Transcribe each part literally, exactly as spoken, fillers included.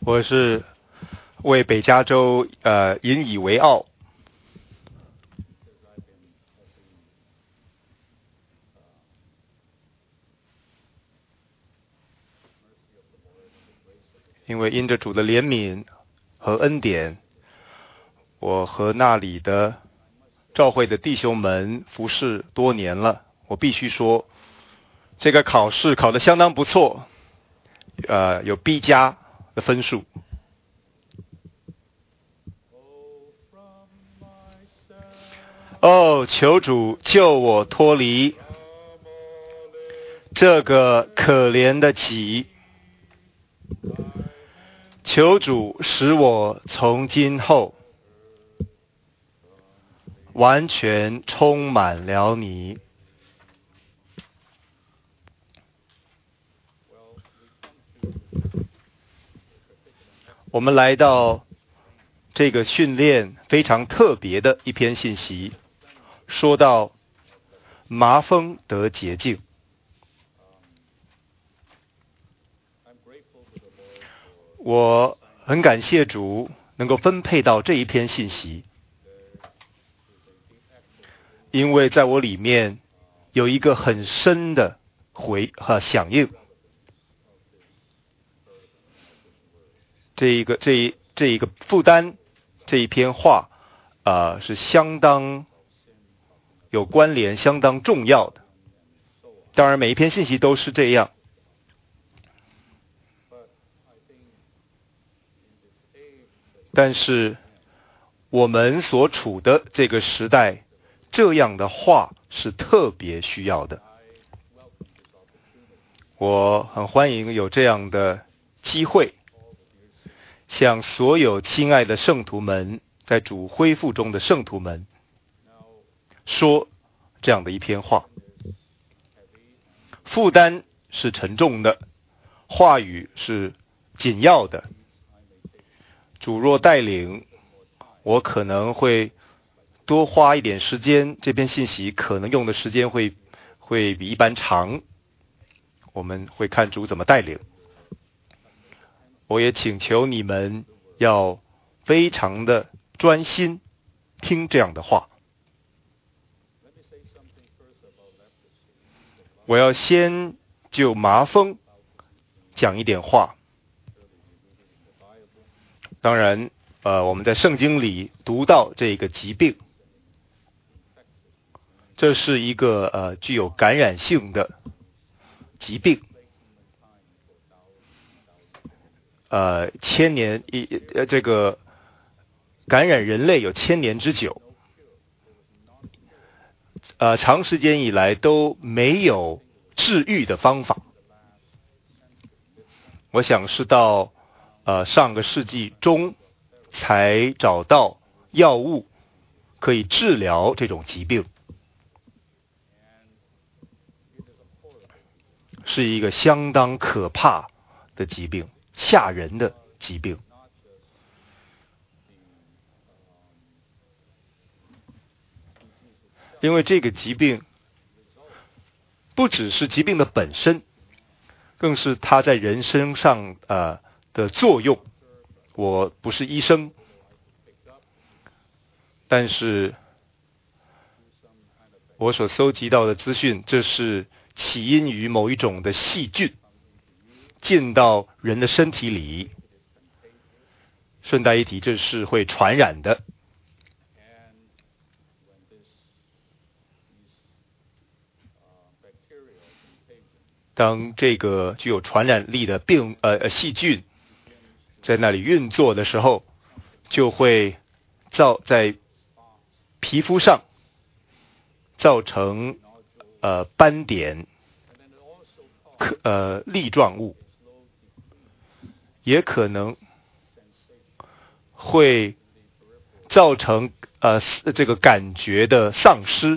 我是为北加州呃引以为傲。因为因着主的怜悯和恩典，我和那里的教会的弟兄们服侍多年了。我必须说，这个考试考得相当不错，呃，有 B 加的分数。哦，求主救我脱离这个可怜的己，求主使我从今后完全充满了你。我们来到这个训练非常特别的一篇信息，说到麻风得洁净。我很感谢主能够分配到这一篇信息，因为在我里面有一个很深的回和响应。这一个这一这一个负担，这一篇话啊、呃、是相当有关联、相当重要的。当然，每一篇信息都是这样。但是我们所处的这个时代，这样的话是特别需要的。我很欢迎有这样的机会，向所有亲爱的圣徒们，在主恢复中的圣徒们，说这样的一篇话。负担是沉重的，话语是紧要的。主若带领，我可能会多花一点时间，这篇信息可能用的时间会会比一般长，我们会看主怎么带领。我也请求你们要非常的专心听这样的话。我要先就麻风讲一点话。当然呃，我们在圣经里读到这个疾病，这是一个呃具有感染性的疾病，呃，千年一呃这个感染人类有千年之久，呃，长时间以来都没有治愈的方法。我想是到呃上个世纪中才找到药物可以治疗这种疾病，是一个相当可怕的疾病，吓人的疾病。因为这个疾病不只是疾病的本身，更是它在人身上呃的作用。我不是医生，但是我所搜集到的资讯，这是起因于某一种的细菌进到人的身体里。顺带一提，这是会传染的。当这个具有传染力的病呃细菌在那里运作的时候，就会造在皮肤上造成呃斑点、呃粒状物，也可能会造成呃这个感觉的丧失。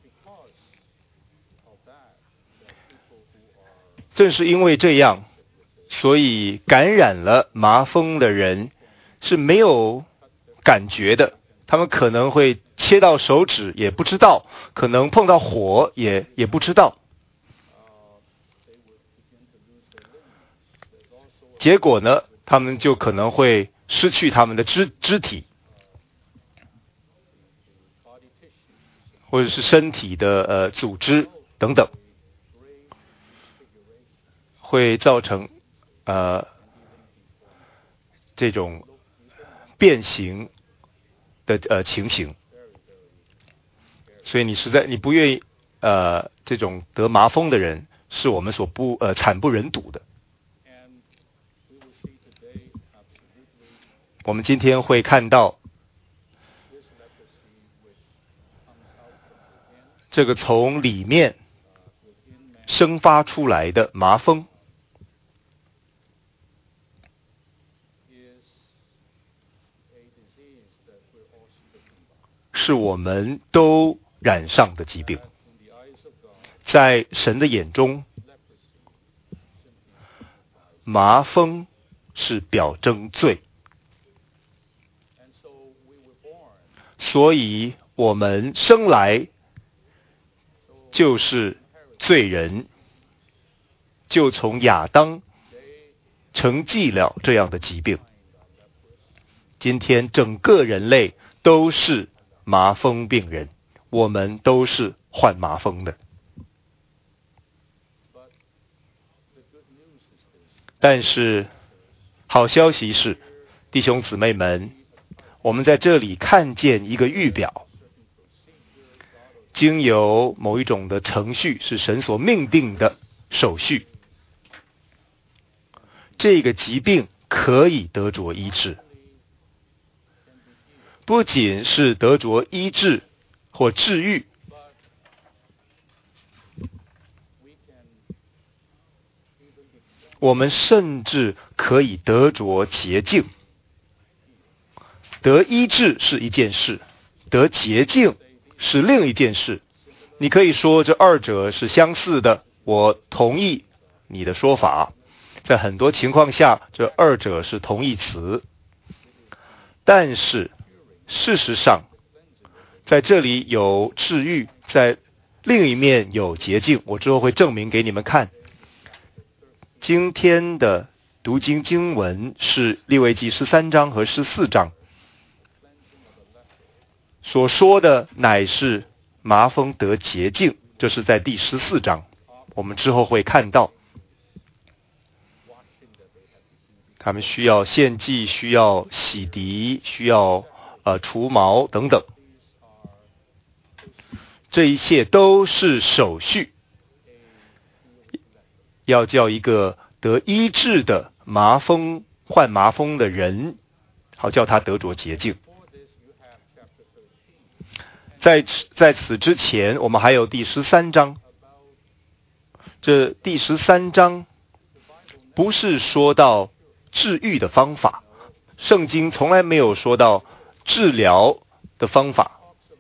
正是因为这样，所以感染了麻风的人是没有感觉的，他们可能会切到手指也不知道，可能碰到火也也不知道。结果呢， 他们就可能会失去他们的肢肢体，或者是身体的呃组织等等，会造成呃这种变形的呃情形。所以你实在你不愿意呃这种得麻风的人，是我们所不呃惨不忍睹的。我们今天会看到这个从里面生发出来的麻风，是我们都染上的疾病。在神的眼中，麻风是表征罪，所以我们生来就是罪人，就从亚当承继了这样的疾病。今天整个人类都是麻风病人，我们都是患麻风的。但是好消息是，弟兄姊妹们，我们在这里看见一个预表，经由某一种的程序，是神所命定的手续，这个疾病可以得着医治。不仅是得着医治或治愈，我们甚至可以得着洁净。得医治是一件事，得洁净是另一件事。你可以说这二者是相似的，我同意你的说法。在很多情况下，这二者是同义词。但是事实上，在这里有治愈，在另一面有洁净，我之后会证明给你们看。今天的读经经文是利未记十三章和十四章，所说的乃是麻风得洁净，这是在第十四章，我们之后会看到。他们需要献祭，需要洗涤，需要呃除毛等等，这一切都是手续，要叫一个得医治的麻风患麻风的人，好叫他得着洁净。在在此之前，我们还有第十三章。这第十三章不是说到治愈的方法，圣经从来没有说到治疗的方法，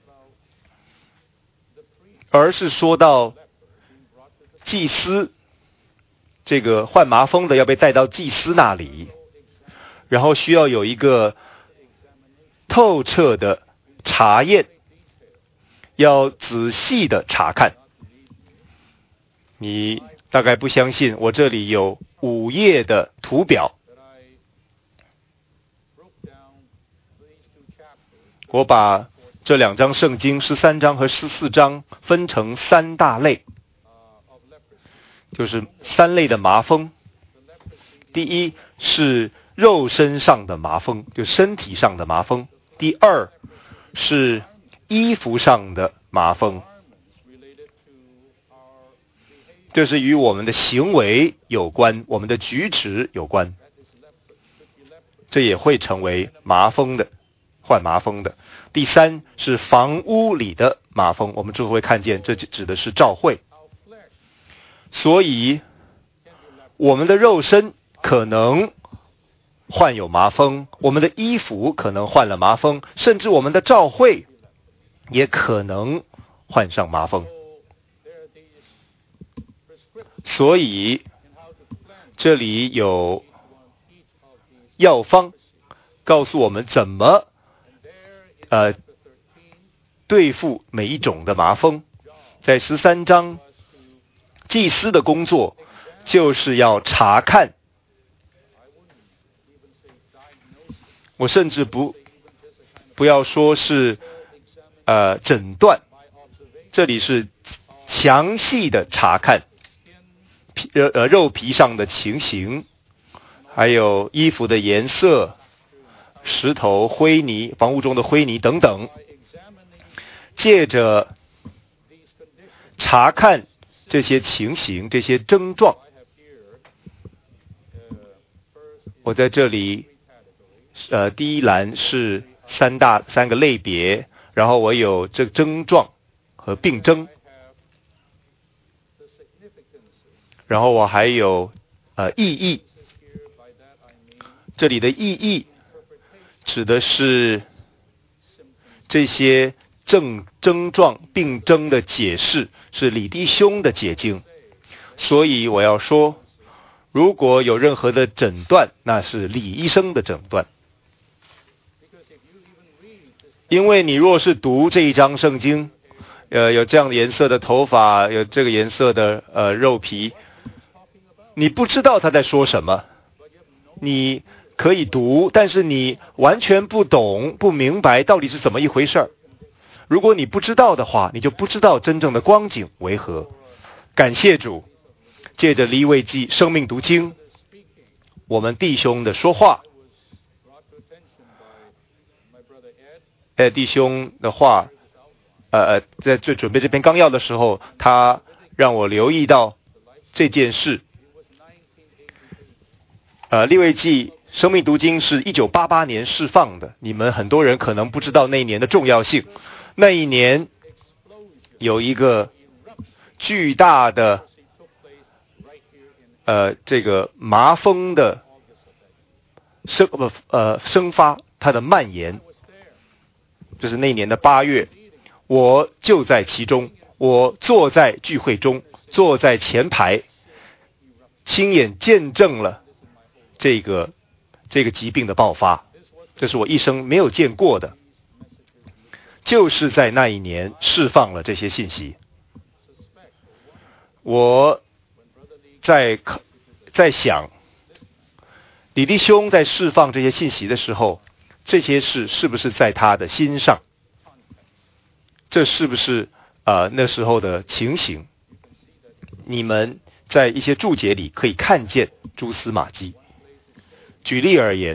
而是说到祭司，这个患麻风的要被带到祭司那里，然后需要有一个透彻的查验，要仔细的查看。你大概不相信，我这里有五页的图表，我把这两章圣经十三章和十四章分成三大类，就是三类的麻风。第一是肉身上的麻风，就身体上的麻风。第二是衣服上的麻风，这是与我们的行为有关，我们的举止有关，这也会成为麻风的，患麻风的。第三是房屋里的麻风，我们之后会看见，这指的是教会。所以我们的肉身可能患有麻风，我们的衣服可能患了麻风，甚至我们的教会也可能患上麻风。所以这里有药方告诉我们怎么呃对付每一种的麻风。在十三章，祭司的工作就是要查看我甚至不不要说是呃诊断，这里是详细的查看皮呃呃肉皮上的情形，还有衣服的颜色、石头、灰泥、房屋中的灰泥等等。借着查看这些情形、这些症状，我在这里，呃，第一栏是三大三个类别，然后我有这症状和病症，然后我还有呃意义。这里的意义指的是这些症症状病症的解释，是李弟兄的解经。所以我要说，如果有任何的诊断，那是李医生的诊断。因为你若是读这一章圣经，呃，有这样的颜色的头发，有这个颜色的呃肉皮，你不知道他在说什么，你可以读，但是你完全不懂、不明白到底是怎么一回事儿。如果你不知道的话，你就不知道真正的光景为何。感谢主，借着利未记生命读经，我们弟兄的说话，呃，弟兄的话，呃，在最准备这篇纲要的时候，他让我留意到这件事。呃，利未记生命读经是一九八八年释放的，你们很多人可能不知道那一年的重要性。那一年有一个巨大的呃这个麻风的生不呃生发，它的蔓延，就是那一年的八月，我就在其中，我坐在聚会中，坐在前排，亲眼见证了这个这个疾病的爆发，这是我一生没有见过的。就是在那一年释放了这些信息。我在在想，李弟兄在释放这些信息的时候，这些事是不是在他的心上？这是不是呃那时候的情形？你们在一些注解里可以看见蛛丝马迹。举例而言，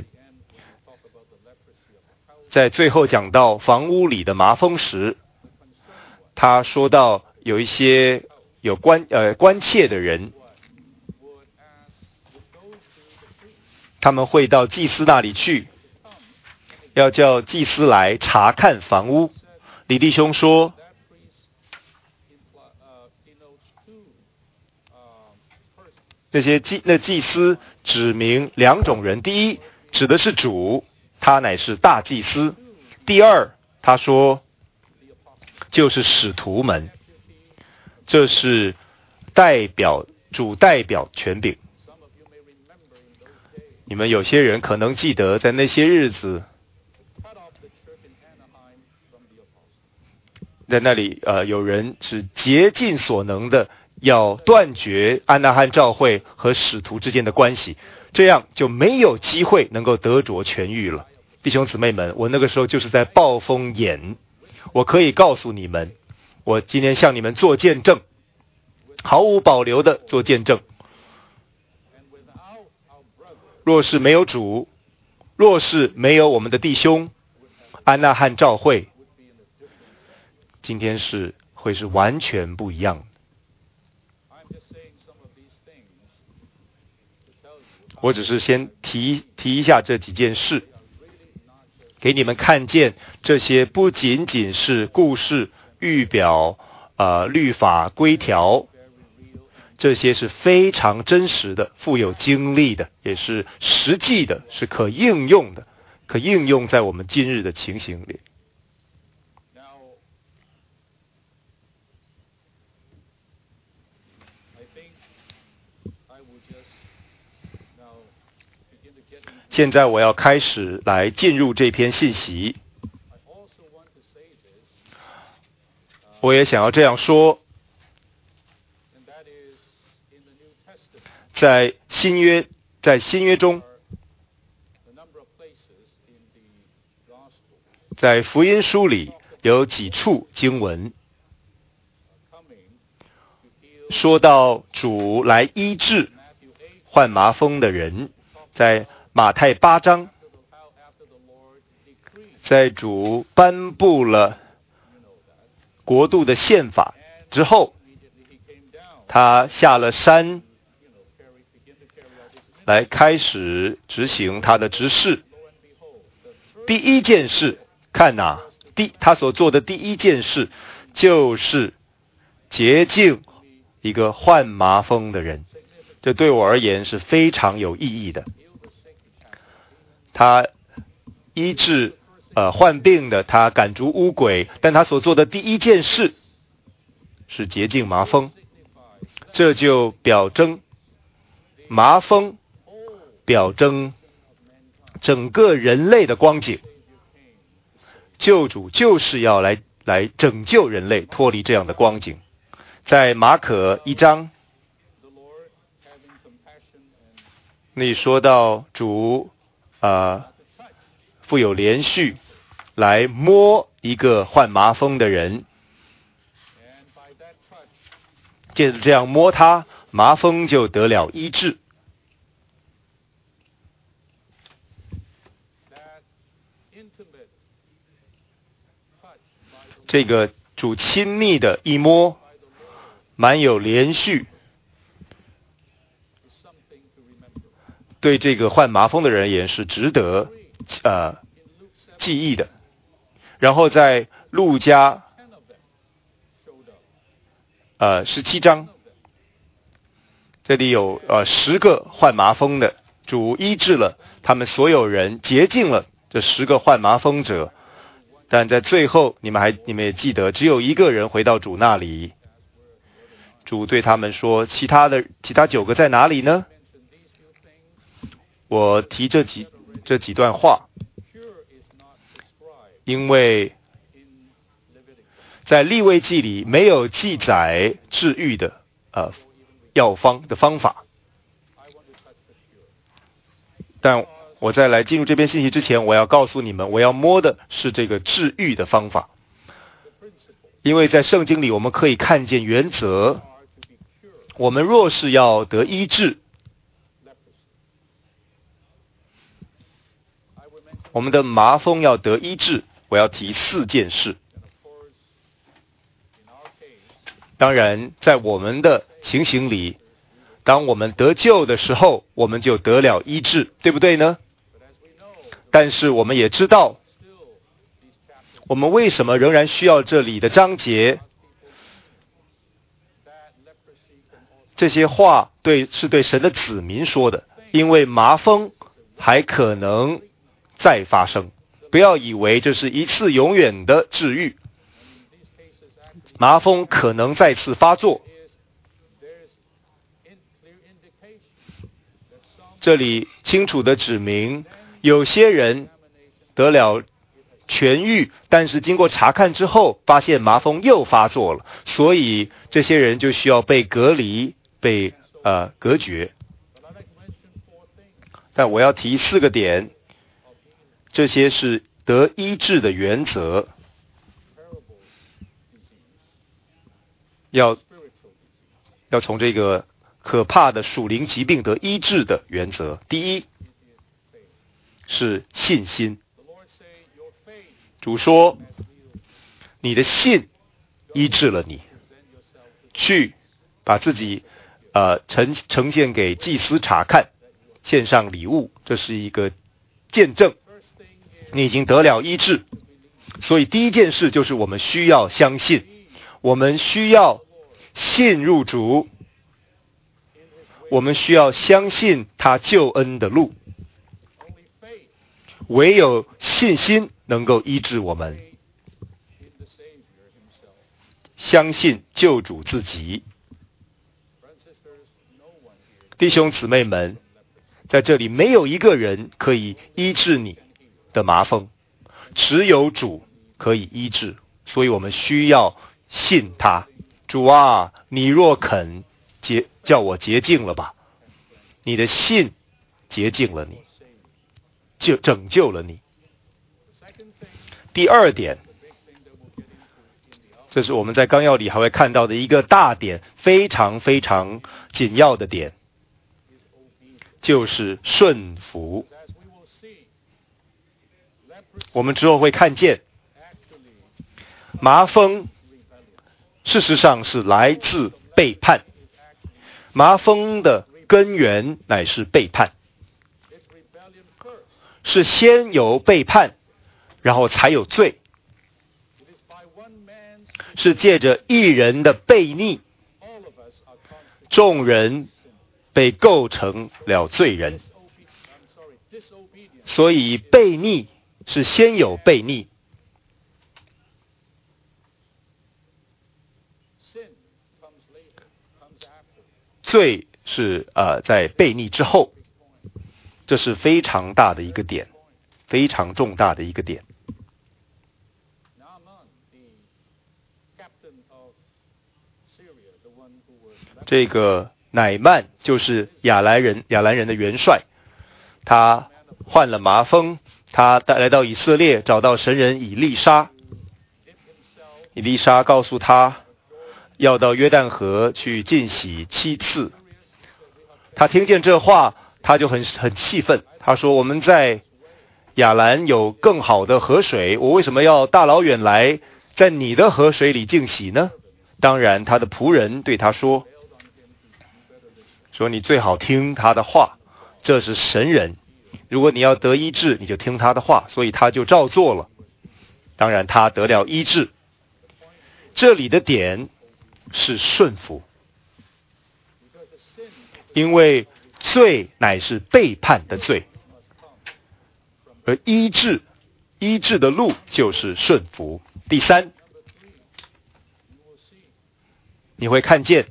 在最后讲到房屋里的麻风时，他说到有一些有关呃关切的人，他们会到祭司那里去，要叫祭司来查看房屋。李弟兄说，那些祭那祭司指明两种人，第一指的是主，他乃是大祭司；第二，他说就是使徒们，这是代表主代表权柄。你们有些人可能记得，在那些日子，在那里呃，有人是竭尽所能的要断绝安纳汉教会和使徒之间的关系，这样就没有机会能够得着痊愈了。弟兄姊妹们，我那个时候就是在暴风眼，我可以告诉你们，我今天向你们做见证，毫无保留的做见证。若是没有主，若是没有我们的弟兄，安纳汉教会今天是会是完全不一样的。我只是先提提一下这几件事，给你们看见这些不仅仅是故事、预表、呃律法、规条，这些是非常真实的，富有经历的，也是实际的，是可应用的，可应用在我们今日的情形里。现在我要开始来进入这篇信息。我也想要这样说，在新约，在新约中， 在福音书里有几处经文说到主来医治患麻风的人，在马太八章，在主颁布了国度的宪法之后，他下了山来开始执行他的职事。第一件事，看哪，第他所做的第一件事就是洁净一个患麻风的人。这对我而言是非常有意义的。他医治呃患病的，他赶逐污鬼，但他所做的第一件事是洁净麻风。这就表征麻风，表征整个人类的光景。救主就是要来来拯救人类，脱离这样的光景。在马可一章，那里说到主呃富有连续来摸一个患麻风的人，借着这样摸他，麻风就得了医治。这个主亲密的一摸，蛮有连续，对这个患麻风的人也是值得呃记忆的。然后在路加呃十七章，这里有呃十个患麻风的，主医治了他们所有人，洁净了这十个患麻风者。但在最后，你们还你们也记得，只有一个人回到主那里。主对他们说：“其他的其他九个在哪里呢？”我提这几这几段话，因为在利未记里没有记载治愈的呃药方的方法。但我在来进入这篇信息之前，我要告诉你们，我要摸的是这个治愈的方法。因为在圣经里我们可以看见原则，我们若是要得医治，我们的麻风要得医治，我要提四件事。当然在我们的情形里，当我们得救的时候，我们就得了医治，对不对呢？但是我们也知道，我们为什么仍然需要这里的章节？这些话对是对神的子民说的，因为麻风还可能再发生。不要以为这是一次永远的治愈，麻风可能再次发作。这里清楚的指明，有些人得了痊愈，但是经过查看之后，发现麻风又发作了，所以这些人就需要被隔离，被呃隔绝。但我要提四个点，这些是得医治的原则，要要从这个可怕的属灵疾病得医治的原则。第一是信心。主说，你的信医治了你，去把自己呃呈呈现给祭司查看，献上礼物，这是一个见证，你已经得了医治。所以第一件事就是我们需要相信，我们需要信入主，我们需要相信他救恩的路，唯有信心能够医治我们，相信救主自己。弟兄姊妹们，在这里没有一个人可以医治你的麻风，只有主可以医治，所以我们需要信他。主啊，你若肯洁叫我洁净了吧，你的信洁净了你，就拯救了你。 第二点，这是我们在纲要里还会看到的一个大点，非常非常紧要的点，就是顺服。我们之后会看见，麻风事实上是来自背叛，麻风的根源乃是背叛，是先有背叛，然后才有罪，是借着一人的悖逆，众人被构成了罪人。所以悖逆是先有悖逆，罪是呃在悖逆之后，这是非常大的一个点，非常重大的一个点。这个乃曼就是亚兰人，亚兰人的元帅，他患了麻风，他来到以色列，找到神人以利沙。以利沙告诉他，要到约旦河去浸洗七次。他听见这话，他就很很气愤。他说：“我们在亚兰有更好的河水，我为什么要大老远来，在你的河水里净洗呢？”当然，他的仆人对他说：“说你最好听他的话，这是神人。如果你要得医治，你就听他的话。”所以他就照做了。当然，他得了医治。这里的点是顺服，因为罪乃是背叛的罪，而医治，医治的路就是顺服。第三，你会看见，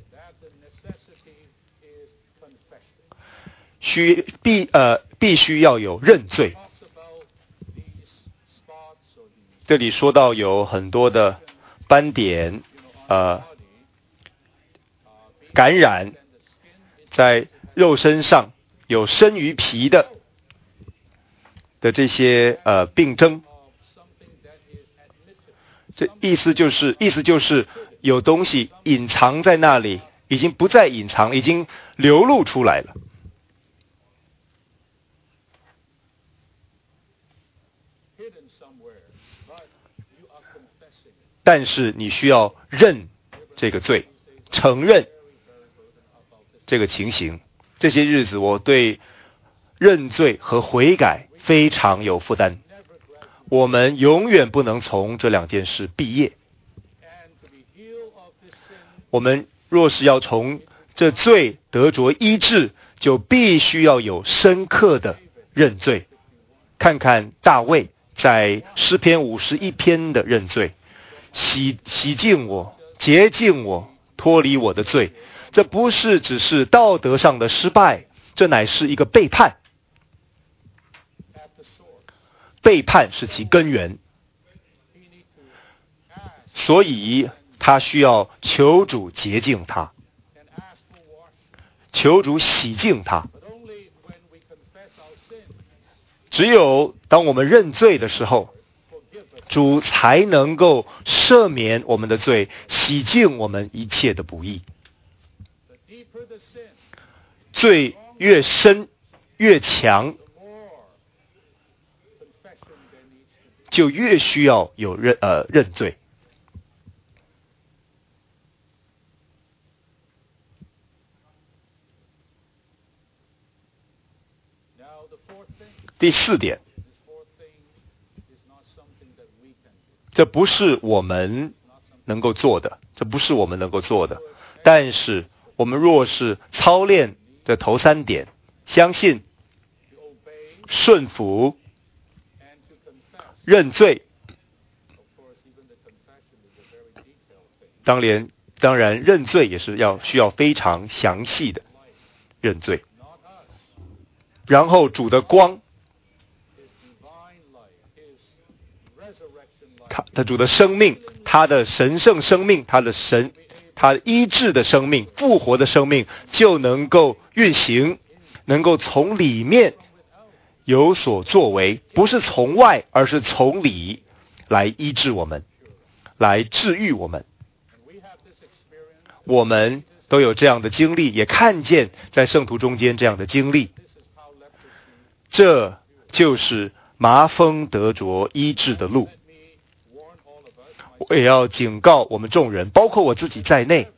需必呃必须要有认罪。这里说到有很多的斑点，呃，感染在肉身上有生于皮的的这些呃病症，这意思就是意思就是有东西隐藏在那里，已经不再隐藏，已经流露出来了。但是你需要认这个罪，承认这个情形。这些日子我对认罪和悔改非常有负担。我们永远不能从这两件事毕业。我们若是要从这罪得着医治，就必须要有深刻的认罪。看看大卫在诗篇五十一篇的认罪，洗洗净我，洁净我，脱离我的罪。这不是只是道德上的失败，这乃是一个背叛。背叛是其根源，所以他需要求主洁净他，求主洗净他。只有当我们认罪的时候，主才能够赦免我们的罪，洗净我们一切的不义。罪越深越强，就越需要有认呃认罪。第四点，这不是我们能够做的，这不是我们能够做的。但是我们若是操练的头三点，相信、顺服、认罪，当然当然认罪也是要需要非常详细的认罪。然后主的光，他他主的生命，他的神圣生命，他的神他医治的生命，复活的生命就能够运行，能够从里面有所作为，不是从外，而是从里， 来医治我们，来治愈我们。我们都有这样的经历，也看见在圣徒中间这样的经历。这就是麻风得着医治的路。我也要警告我们众人，包括我自己在内，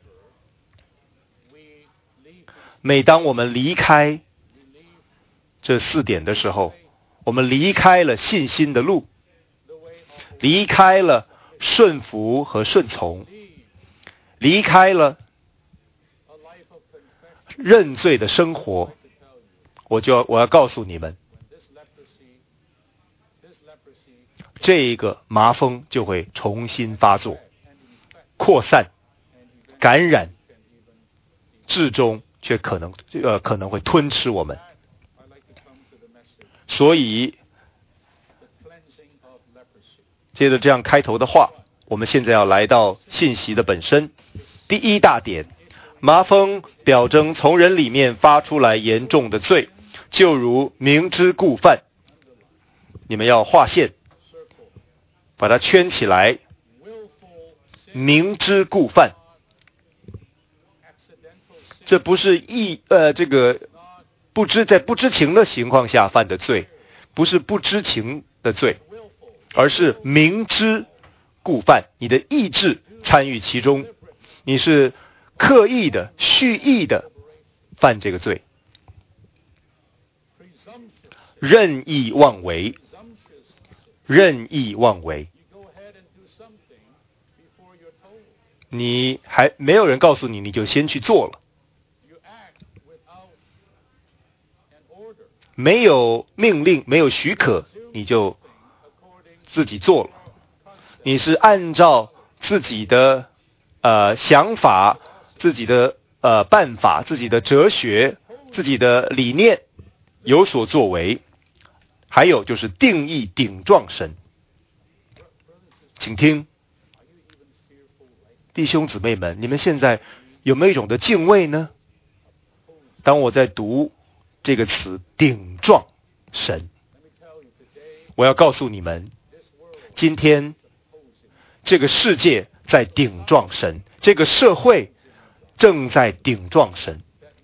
每当我们离开这四点的时候，我们离开了信心的路，离开了顺服和顺从，离开了认罪的生活，我就要我要告诉你们，这个麻风就会重新发作、扩散、感染，至终却可能呃可能会吞吃我们。所以，接着这样开头的话，我们现在要来到信息的本身。第一大点，麻风表征从人里面发出来严重的罪，就如明知故犯。你们要划线，把它圈起来。明知故犯，这不是意呃这个不知在不知情的情况下犯的罪，不是不知情的罪，而是明知故犯。你的意志参与其中，你是刻意的、蓄意的犯这个罪，任意妄为，任意妄为。你还没有人告诉你，你就先去做了，没有命令，没有许可，你就自己做了。你是按照自己的呃想法、自己的呃办法、自己的哲学、自己的理念有所作为。还有就是定义顶撞神。请听，弟兄姊妹们，你们现在有没有一种的敬畏呢？当我在读这个词顶撞神，我要告诉你们，今天这个世界在顶撞神，这个社会正在顶撞神。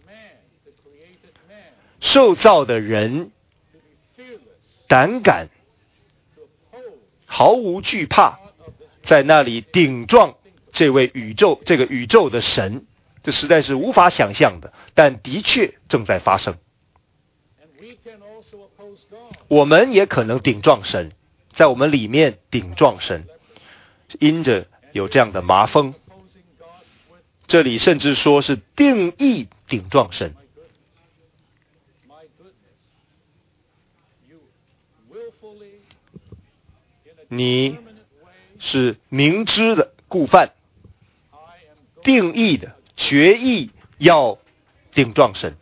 受造的人胆敢毫无惧怕，在那里顶撞这位宇宙这个宇宙的神，这实在是无法想象的，但的确正在发生。我们也可能顶撞神，在我们里面顶撞神，因着有这样的麻风。这里甚至说是定义顶撞神。你是明知的故犯，定义的决意要顶撞神。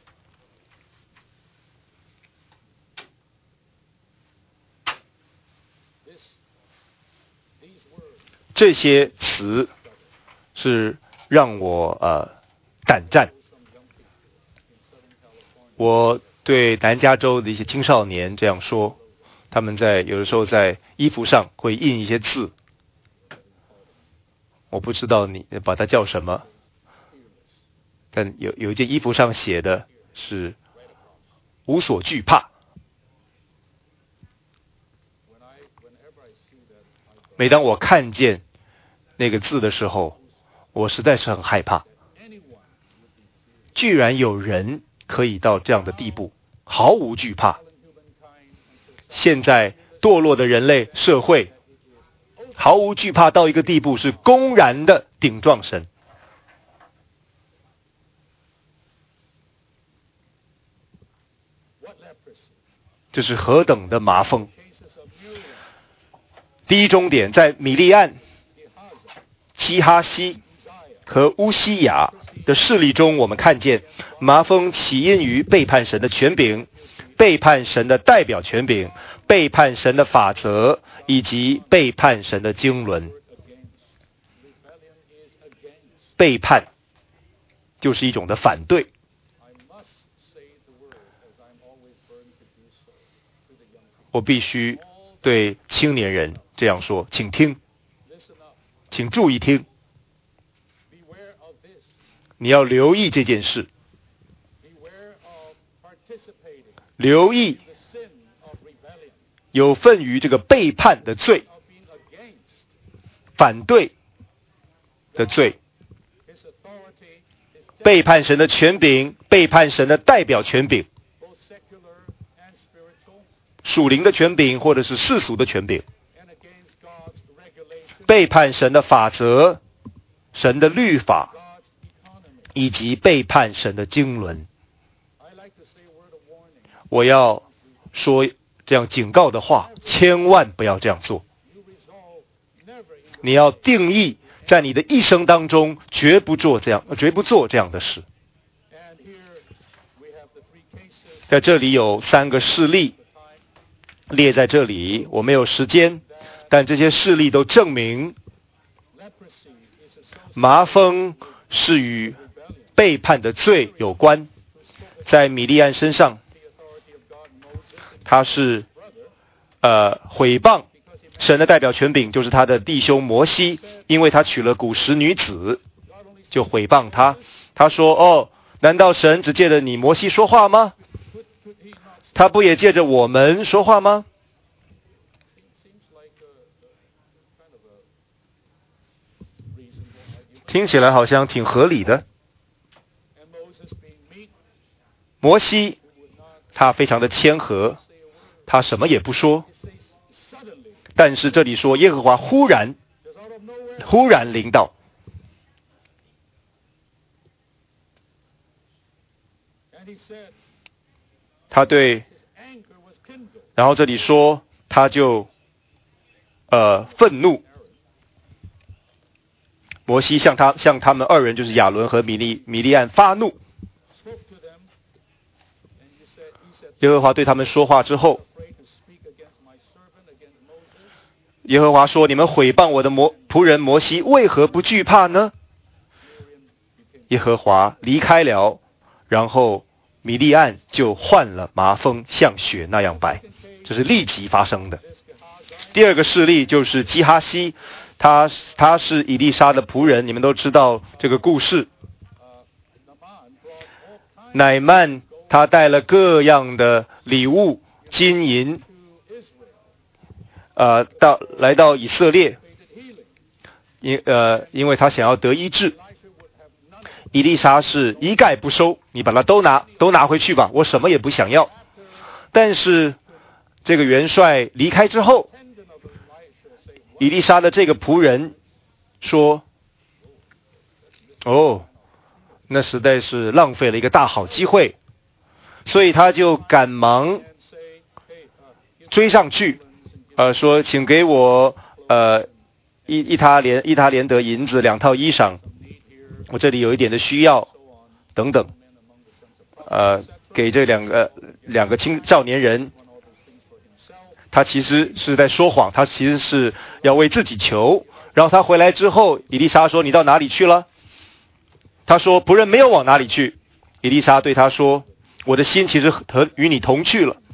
这些词是让我呃胆战。我对南加州的一些青少年这样说，他们在有的时候在衣服上会印一些字，我不知道你把它叫什么，但有有一件衣服上写的是无所惧怕。每当我看见那个字的时候，我实在是很害怕。居然有人可以到这样的地步，毫无惧怕。现在堕落的人类社会，毫无惧怕到一个地步，是公然的顶撞神。这是何等的麻风！第一终点在米利暗、基哈西和乌西雅的事例中，我们看见麻风起因于背叛神的权柄，背叛神的代表权柄，背叛神的法则，以及背叛神的经纶。背叛就是一种的反对。我必须对青年人这样说，请听，请注意听，你要留意这件事，留意有份于这个背叛的罪，反对的罪，背叛神的权柄，背叛神的代表权柄，属灵的权柄或者是世俗的权柄，背叛神的法则，神的律法，以及背叛神的经纶。我要说这样警告的话，千万不要这样做。你要定义在你的一生当中绝不做这样绝不做这样的事。在这里有三个事例列在这里，我没有时间，但这些事例都证明麻风是与背叛的罪有关。在米利暗身上，他是呃毁谤神的代表权柄，就是他的弟兄摩西，因为他娶了古时女子，就毁谤他。他说：哦，难道神只借着你摩西说话吗？他不也借着我们说话吗？听起来好像挺合理的。摩西他非常的谦和，他什么也不说，但是这里说耶和华忽然忽然临到，他对，然后这里说他就呃愤怒，摩西向他向他们二人，就是亚伦和米利米利暗发怒。耶和华对他们说话之后，耶和华说：你们毁谤我的摩仆人摩西，为何不惧怕呢？耶和华离开了，然后米利暗就换了麻风，像雪那样白，这是立即发生的。第二个事例就是基哈西，他他是以利沙的仆人，你们都知道这个故事。乃曼他带了各样的礼物，金银，呃，到来到以色列，因呃，因为他想要得医治。以利沙是一概不收，你把它都拿都拿回去吧，我什么也不想要。但是这个元帅离开之后，以利沙的这个仆人说：哦，那实在是浪费了一个大好机会。所以他就赶忙追上去，呃，说请给我呃一一他连一他连得银子，两套衣裳，我这里有一点的需要，等等，呃，给这两个两个青少年人，他其实是在说谎，他其实是要为自己求。然后他回来之后，以利沙说：你到哪里去了？他说：仆人没有往哪里去。以利沙对他说：我的心其实和与你同去了。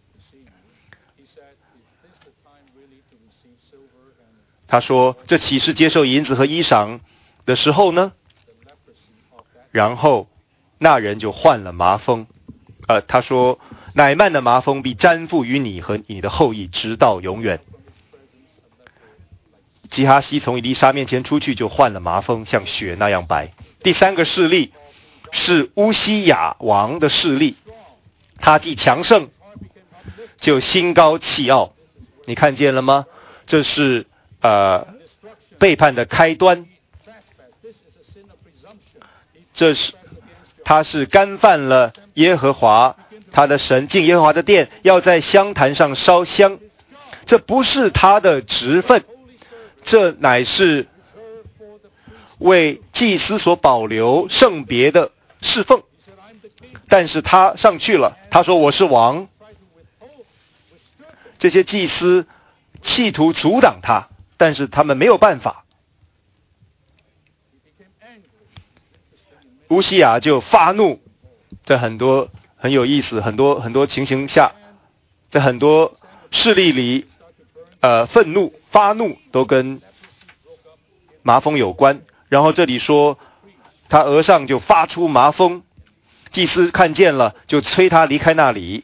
他说：这岂是接受银子和衣裳的时候呢？然后那人就换了麻风，呃，他说：乃曼的麻风必沾附于你和你的后裔，直到永远。基哈西从以利沙面前出去，就换了麻风，像雪那样白。第三个事例是乌西雅王的势力，他既强盛，就心高气傲。你看见了吗？这是呃背叛的开端。这是他是干犯了耶和华他的神，进耶和华的殿，要在香坛上烧香。这不是他的职分，这乃是为祭司所保留圣别的侍奉。但是他上去了，他说我是王。这些祭司企图阻挡他，但是他们没有办法。乌西雅就发怒，在很多很有意思很多很多情形下，在很多事例里， 呃愤怒、发怒都跟麻风有关。然后这里说他额上就发出麻风，祭司看见了就催他离开那里。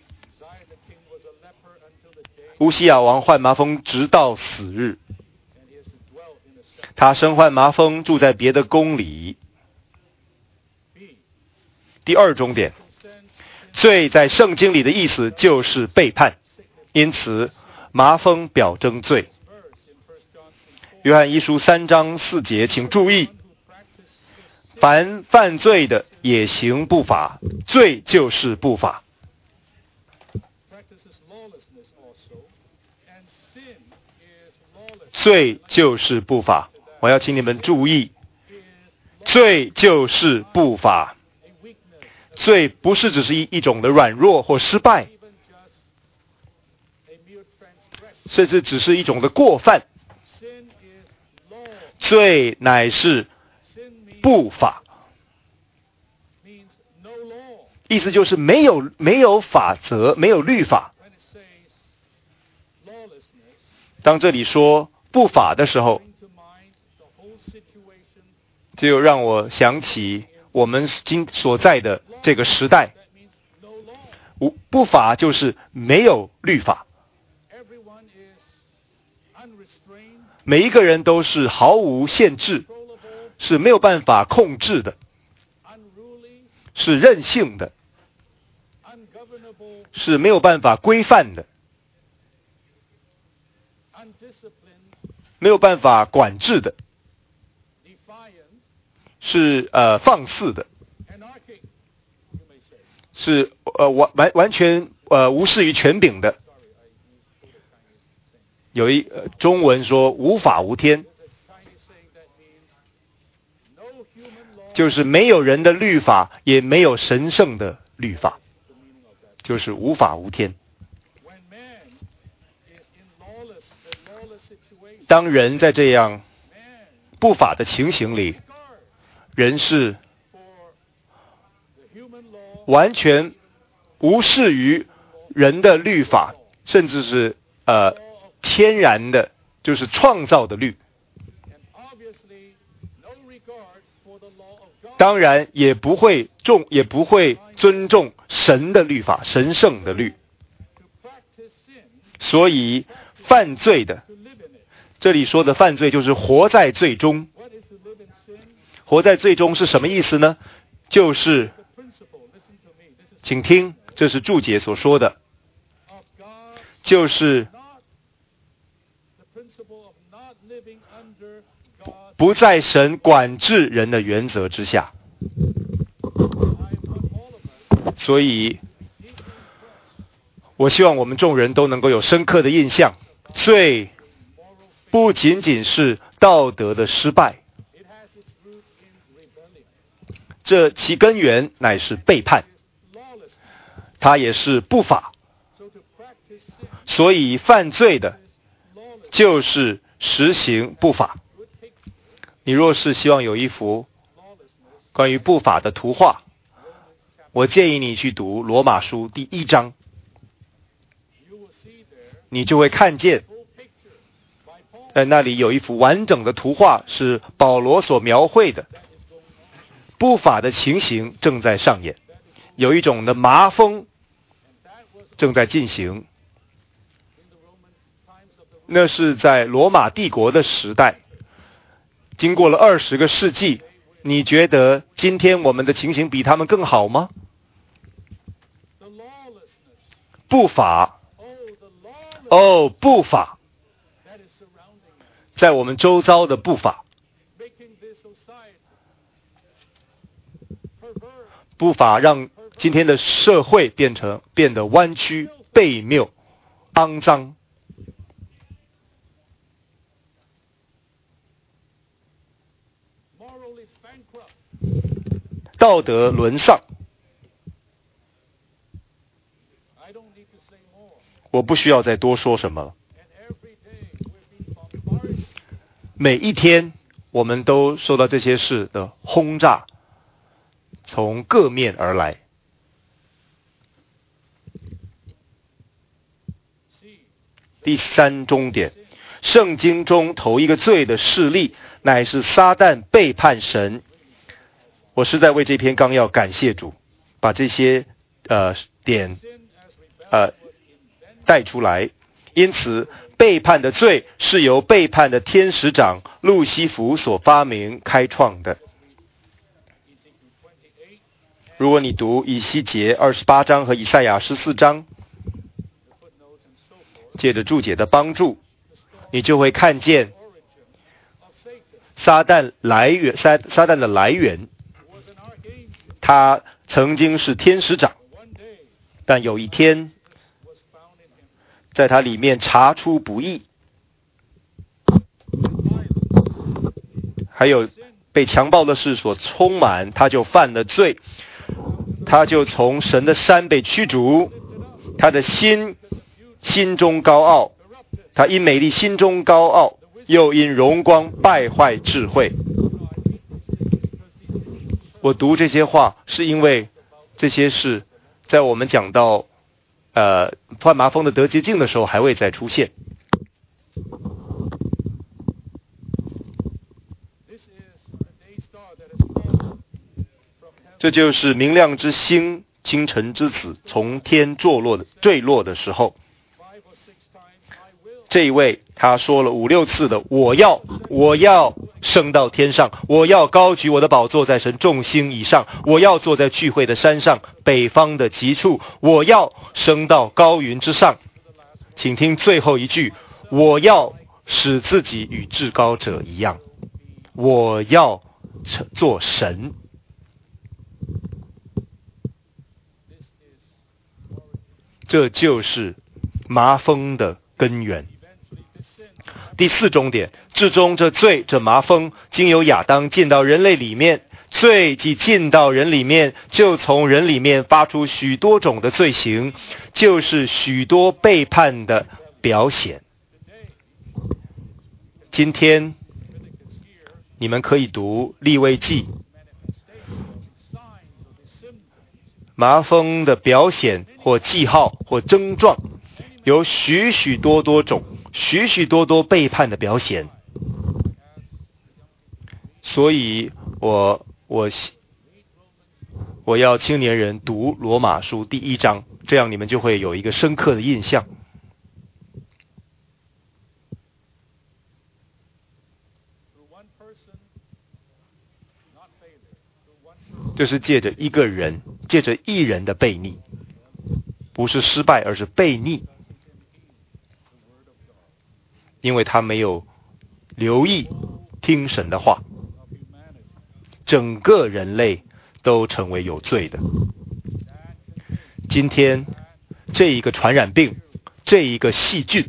乌西亚王患麻风直到死日，他身患麻风，住在别的宫里。第二重点，罪在圣经里的意思就是背叛，因此麻风表征罪。约翰一书三章四节，请注意，凡犯罪的也行不法，罪就是不法。罪就是不法，我要请你们注意，罪就是不法。罪不是只是一一种的软弱或失败，甚至只是一种的过犯。罪乃是不法，意思就是没有没有法则，没有律法。当这里说不法的时候，就让我想起我们今所在的这个时代。不法就是没有律法，每一个人都是毫无限制，是没有办法控制的，是任性的，是没有办法规范的，没有办法管制的，是呃放肆的，是呃完完完全呃无视于权柄的。有一、呃、中文说无法无天，就是没有人的律法，也没有神圣的律法，就是无法无天。当人在这样不法的情形里，人是完全无视于人的律法，甚至是呃天然的，就是创造的律。当然也不会重，也不会尊重神的律法，神圣的律。所以犯罪的，这里说的犯罪就是活在罪中。活在罪中是什么意思呢？就是请听，这是注解所说的，就是不不在神管制人的原则之下。所以我希望我们众人都能够有深刻的印象，罪不仅仅是道德的失败，这其根源乃是背叛，它也是不法。所以犯罪的就是实行不法。你若是希望有一幅关于不法的图画，我建议你去读罗马书第一章，你就会看见在那里有一幅完整的图画，是保罗所描绘的不法的情形正在上演，有一种的麻风正在进行。那是在罗马帝国的时代，经过了二十个世纪，你觉得今天我们的情形比他们更好吗？不法，哦，不法，在我们周遭的不法，不法让今天的社会变成变得弯曲、悖谬、肮脏。道德沦丧。我不需要再多说什么了。每一天我们都受到这些事的轰炸，从各面而来。第三终点， 圣经中头一个罪的事例，乃是撒旦背叛神。我实在为这篇纲要感谢主，把这些呃点呃带出来。因此，背叛的罪是由背叛的天使长路西弗所发明开创的。如果你读以西结二十八章和以赛亚十四章，借着注解的帮助，你就会看见撒旦来源撒撒旦的来源。他曾经是天使长，但有一天在他里面查出不义，还有被强暴的事所充满，他就犯了罪，他就从神的山被驱逐，他的心心中高傲，他因美丽心中高傲，又因荣光败坏智慧。我读这些话是因为这些事在我们讲到呃患麻风的得洁净的时候还会再出现。这就是明亮之星，清晨之子从天坠落的坠落的时候，这一位他说了五六次的我要我要升到天上，我要高举我的宝座在神众星以上，我要坐在聚会的山上北方的极处，我要升到高云之上。请听最后一句，我要使自己与至高者一样，我要做神。这就是麻风的根源。第四重点，至终这罪这麻风经由亚当进到人类里面，罪既进到人里面，就从人里面发出许多种的罪行，就是许多背叛的表现。今天你们可以读利未记，麻风的表现或记号或症状有许许多多种，许许多多背叛的表现。所以我我我要青年人读罗马书第一章，这样你们就会有一个深刻的印象。这是借着一个人，借着一人的悖逆，不是失败，而是悖逆，因为他没有留意听神的话，整个人类都成为有罪的。今天这一个传染病，这一个细菌，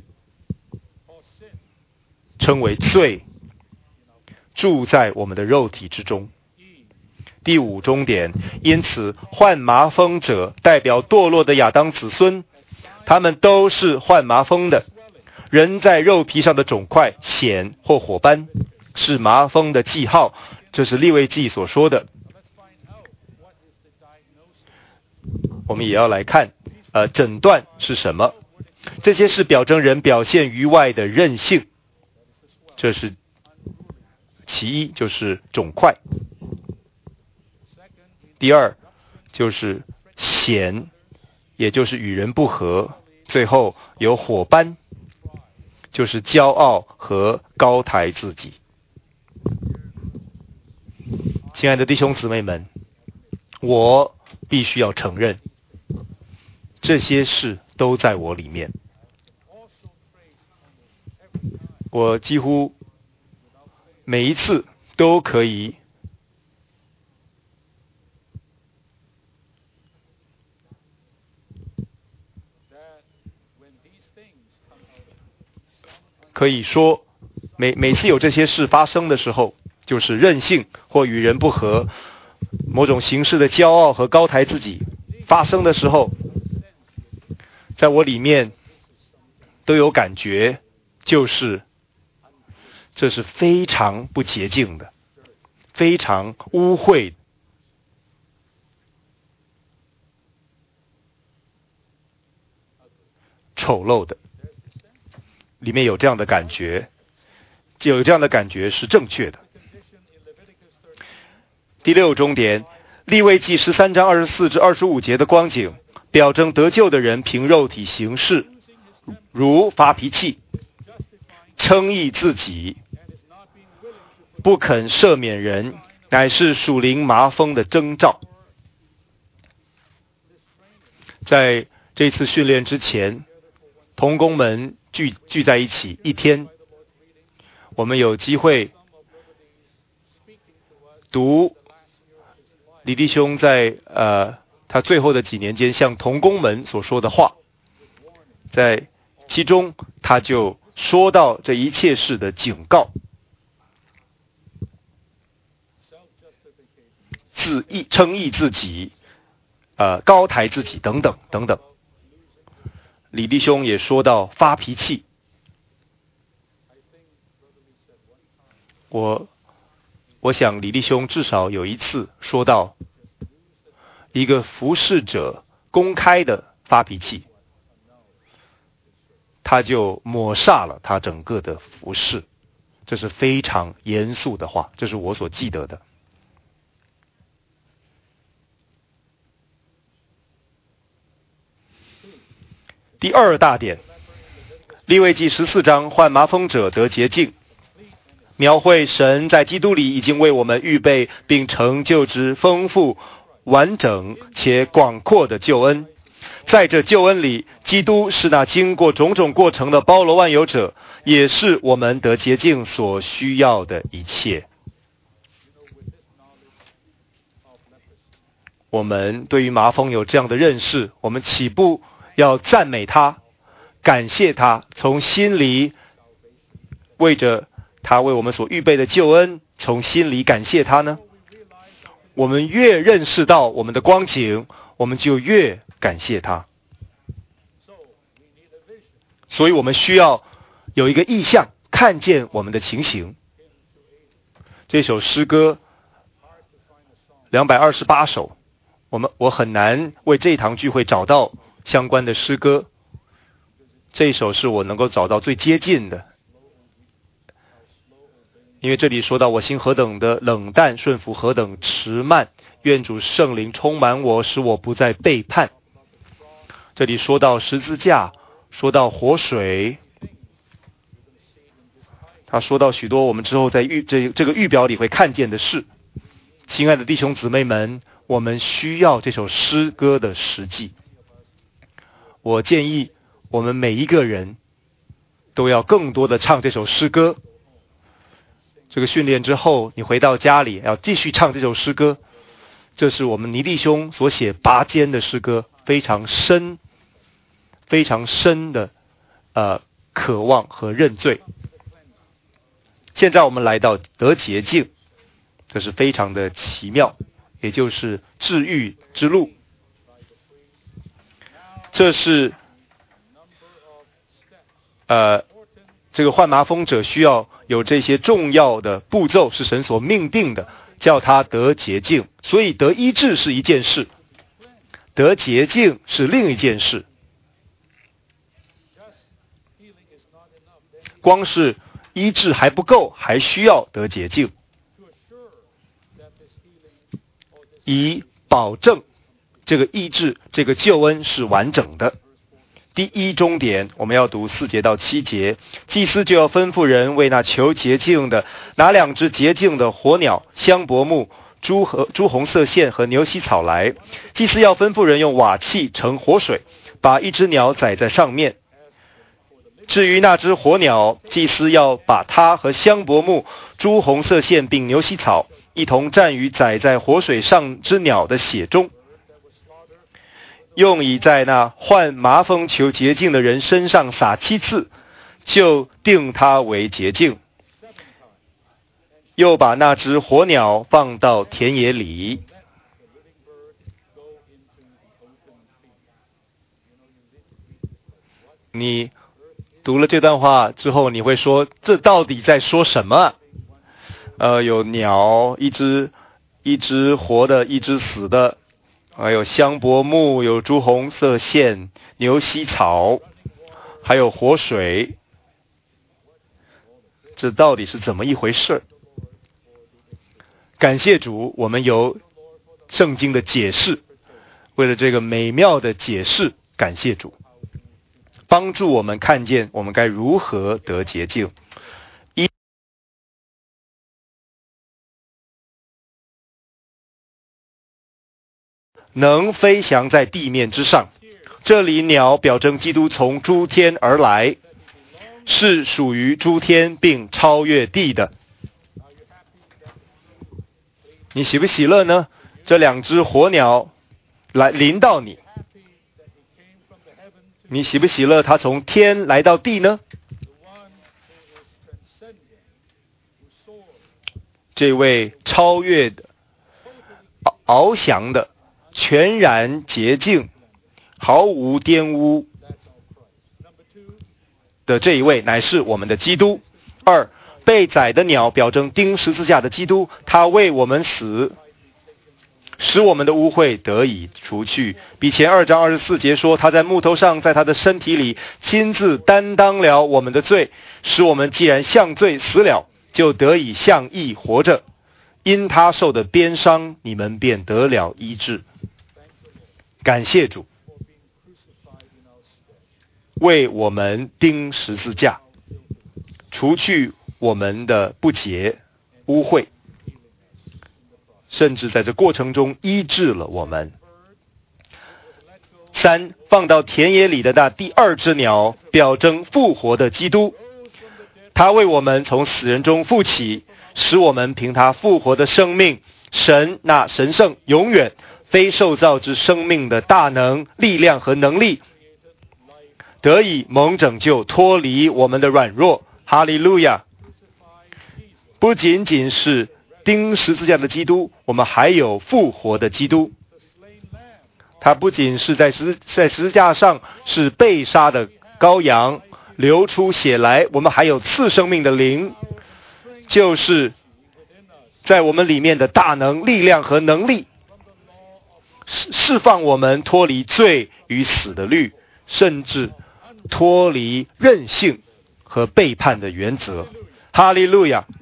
称为罪，住在我们的肉体之中。第五终点，因此患麻风者代表堕落的亚当子孙，他们都是患麻风的。人在肉皮上的肿块、癣或火斑是麻风的记号，这是利未记所说的。我们也要来看呃，诊断是什么。这些是表征人表现于外的韧性，这是其一，就是肿块。第二就是癣，也就是与人不和。最后有火斑，就是骄傲和高抬自己。亲爱的弟兄姊妹们，我必须要承认，这些事都在我里面。我几乎每一次都可以可以说每每次有这些事发生的时候，就是任性或与人不和，某种形式的骄傲和高抬自己发生的时候，在我里面都有感觉，就是这是非常不洁净的，非常污秽的，丑陋的。 里面有这样的感觉，有这样的感觉是正确的。第六重点，利未记十三章二十四至二十五节的光景，表征得救的人凭肉体行事，如发脾气、称义自己、不肯赦免人，乃是属灵麻风的征兆。在这次训练之前，同工们聚聚在一起一天，我们有机会读李弟兄在呃他最后的几年间向同工们所说的话，在其中他就说到这一切事的警告，自义称义自己，呃高抬自己等等等等。李弟兄也说到发脾气，我我想李弟兄至少有一次说到一个服侍者公开的发脾气，他就抹煞了他整个的服侍，这是非常严肃的话，这是我所记得的。第二大点，利未记十四章患麻风者得洁净，描绘神在基督里已经为我们预备并成就之丰富、完整且广阔的救恩。在这救恩里，基督是那经过种种过程的包罗万有者，也是我们得洁净所需要的一切。我们对于麻风有这样的认识，我们岂不要赞美他，感谢他，从心里为着他为我们所预备的救恩，从心里感谢他呢？我们越认识到我们的光景，我们就越感谢他。所以我们需要有一个意象，看见我们的情形。这首诗歌两百二十八首，我们我很难为这一堂聚会找到相关的诗歌，这一首是我能够找到最接近的，因为这里说到我心何等的冷淡，顺服何等迟慢，愿主圣灵充满我，使我不再背叛。这里说到十字架，说到活水，他说到许多我们之后在预这这个预表里会看见的事。亲爱的弟兄姊妹们，我们需要这首诗歌的实际。我建议我们每一个人都要更多的唱这首诗歌。这个训练之后，你回到家里要继续唱这首诗歌。这是我们倪弟兄所写拔尖的诗歌，非常深、非常深的呃渴望和认罪。现在我们来到得洁净，这是非常的奇妙，也就是治愈之路。这是呃，这个患麻风者需要有这些重要的步骤，是神所命定的，叫他得洁净。所以得医治是一件事，得洁净是另一件事。光是医治还不够，还需要得洁净，以保证这个医治、这个救恩是完整的。第一终点，我们要读四节到七节，祭司就要吩咐人为那求洁净的，拿两只洁净的火鸟、香柏木、朱和朱红色线和牛膝草来。祭司要吩咐人用瓦器盛活水，把一只鸟宰在上面。至于那只火鸟，祭司要把它和香柏木、朱红色线并牛膝草一同蘸于宰在活水上之鸟的血中，用以在那患麻风求洁净的人身上撒七次，就定他为洁净。又把那只火鸟放到田野里。你读了这段话之后，你会说这到底在说什么？呃，有鸟，一只一只活的，一只死的，还有香柏木，有朱红色线，牛膝草，还有活水。 这到底是怎么一回事？感谢主，我们有圣经的解释，为了这个美妙的解释，感谢主，帮助我们看见我们该如何得洁净。一能飞翔在地面之上，这里鸟表征基督从诸天而来，是属于诸天并超越地的。你喜不喜乐呢？这两只火鸟来临到你，你喜不喜乐它从天来到地呢？这位超越的、翱翔的、全然洁净、毫无玷污的这一位，乃是我们的基督。二，被宰的鸟表征钉十字架的基督，他为我们死，使我们的污秽得以除去。比前二章二十四节说，他在木头上，在他的身体里亲自担当了我们的罪，使我们既然向罪死了，就得以向义活着。因他受的鞭伤，你们便得了医治。感谢主，为我们钉十字架，除去我们的不洁污秽，甚至在这过程中医治了我们。三，放到田野里的那第二只鸟，表征复活的基督，他为我们从死人中复起，使我们凭他复活的生命，神那神圣永远非受造之生命的大能、力量和能力，得以蒙拯救，脱离我们的软弱。哈利路亚！不仅仅是钉十字架的基督，我们还有复活的基督。他不仅是在十在十字架上是被杀的羔羊，流出血来，我们还有赐生命的灵，就是在我们里面的大能、力量和能力，释放我们脱离罪与死的律，甚至脱离任性和背叛的原则。哈利路亚！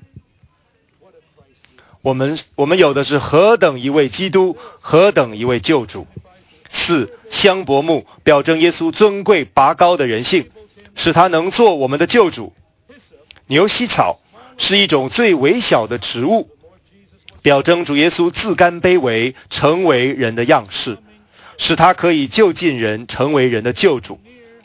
我们我们有的是何等一位基督，何等一位救主。四，香柏木表征耶稣尊贵拔高的人性，使他能做我们的救主。牛膝草是一种最微小的植物，表征主耶稣自甘卑微，成为人的样式，使他可以就近人，成为人的救主。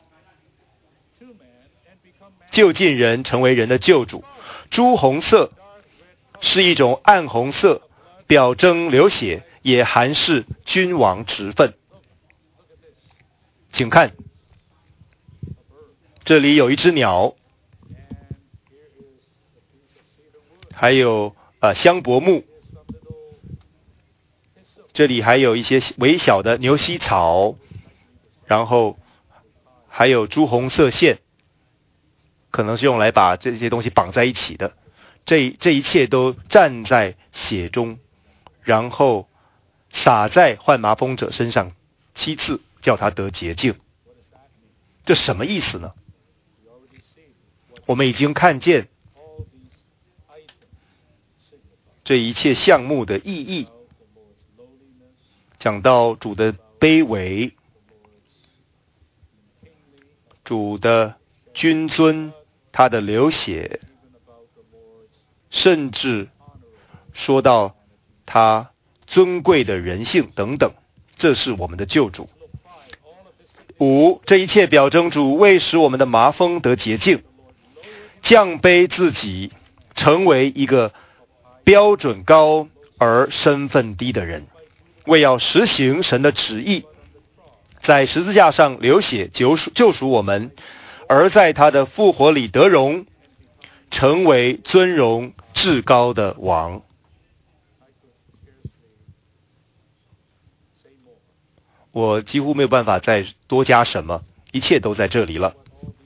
就近人成为人的救主。朱红色是一种暗红色，表征流血，也含是君王职分。请看，这里有一只鸟，还有呃香柏木，这里还有一些微小的牛膝草，然后还有朱红色线，可能是用来把这些东西绑在一起的。这这一切都站在血中，然后洒在患麻风者身上七次，叫他得洁净。这什么意思呢？我们已经看见这一切项目的意义，讲到主的卑微，主的君尊，他的流血，甚至说到他尊贵的人性等等，这是我们的救主。五，这一切表征主为使我们的麻风得洁净，降卑自己，成为一个标准高而身份低的人，为要实行神的旨意，在十字架上流血救赎救赎我们，而在他的复活里得荣，成为尊荣至高的王。我几乎没有办法再多加什么，一切都在这里了。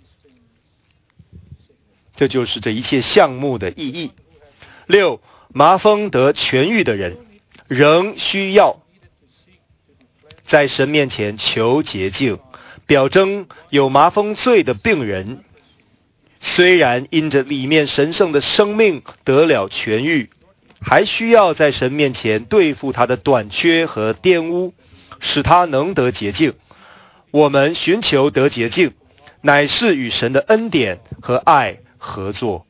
这就是这一切项目的意义。六，麻风得痊愈的人，仍需要在神面前求洁净，表征有麻风罪的病人虽然因着里面神圣的生命得了痊愈，还需要在神面前对付他的短缺和玷污，使他能得洁净。我们寻求得洁净，乃是与神的恩典和爱合作。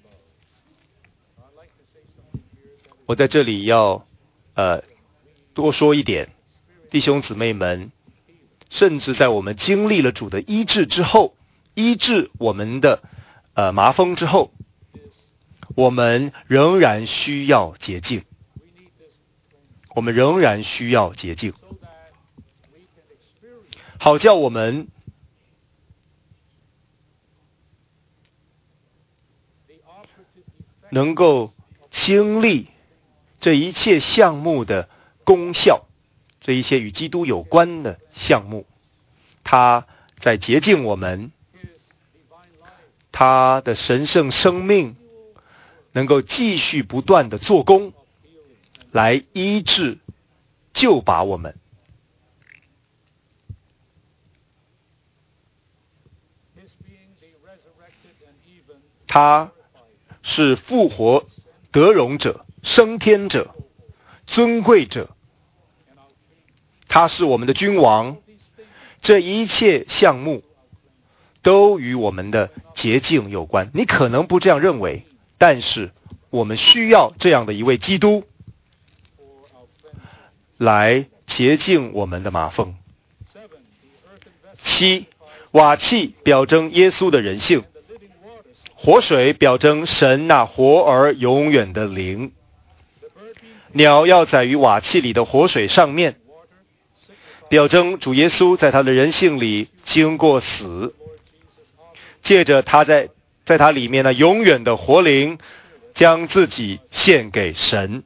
我在这里要呃多说一点，弟兄姊妹们，甚至在我们经历了主的医治之后，医治我们的呃麻风之后，我们仍然需要洁净，我们仍然需要洁净，好叫我们能够经历这一切项目的功效，这一切与基督有关的项目，他在洁净我们，他的神圣生命能够继续不断的做工，来医治救拔我们。他是复活得荣者、升天者、尊贵者，他是我们的君王。这一切项目都与我们的洁净有关。你可能不这样认为，但是我们需要这样的一位基督来洁净我们的麻风。七，瓦器表征耶稣的人性，活水表征神那活而永远的灵。鸟要载于瓦器里的活水上面，表征主耶稣在他的人性里经过死，借着他在在他里面的永远的活灵，将自己献给神。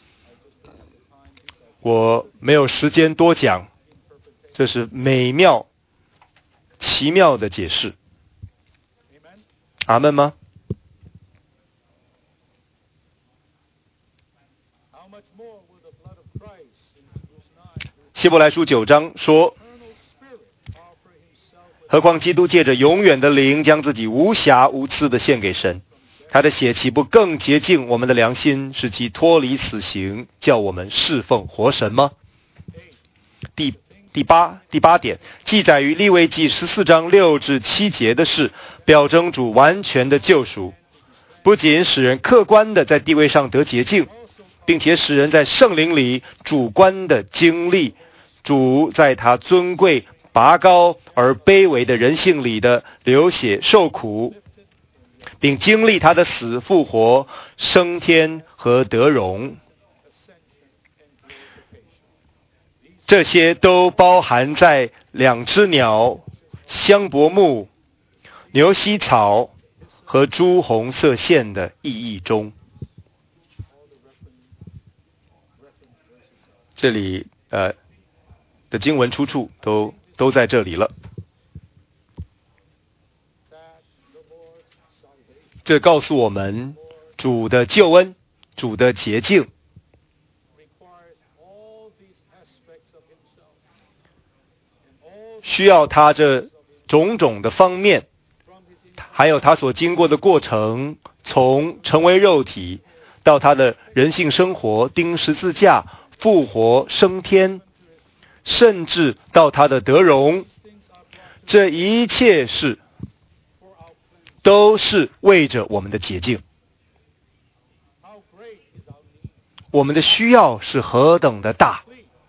我没有时间多讲，这是美妙奇妙的解释。阿们吗？希伯来书九章说，何况基督借着永远的灵，将自己无瑕无疵的献给神，他的血岂不更洁净我们的良心，使其脱离死刑，叫我们侍奉活神吗？第第八第八点，记载于利未记十四章六至七节的事，表征主完全的救赎，不仅使人客观的在地位上得洁净，并且使人在圣灵里主观的经历主在他尊贵拔高而卑微的人性里的流血受苦，并经历他的死复活升天和得荣。这些都包含在两只鸟、香柏木、牛膝草和朱红色线的意义中。这里呃的经文出处都都在这里了。这告诉我们主的救恩、主的洁净需要他这种种的方面，还有他所经过的过程，从成为肉体到他的人性生活、钉十字架、复活升天，甚至到他的得荣，这一切事都是为着我们的洁净。我们的需要是何等的大，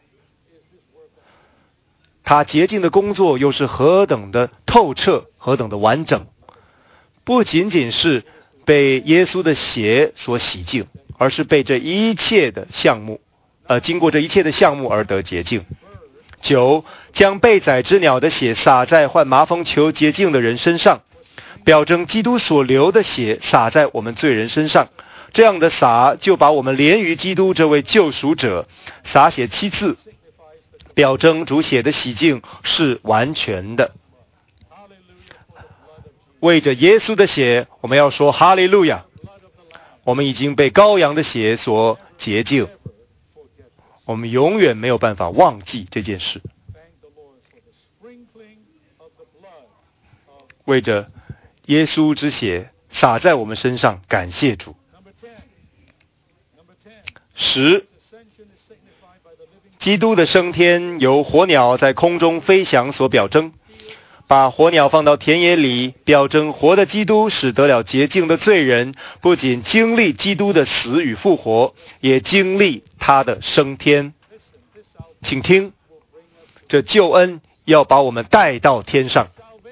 他洁净的工作又是何等的透彻，何等的完整。不仅仅是被耶稣的血所洗净，而是被这一切的项目呃，经过这一切的项目而得洁净。九，将被宰之鸟的血洒在患麻风求洁净的人身上，表征基督所流的血洒在我们罪人身上。这样的洒就把我们连于基督这位救赎者，洒血七次，表征主血的洗净是完全的。为着耶稣的血，我们要说哈利路亚。我们已经被羔羊的血所洁净，我们永远没有办法忘记这件事。为着耶稣之血洒在我们身上，感谢主。十，基督的升天由火鸟在空中飞翔所表征。把火鸟放到田野里，表征活的基督使得了洁净的罪人，不仅经历基督的死与复活，也经历他的升天。请听，这救恩要把我们带到天上，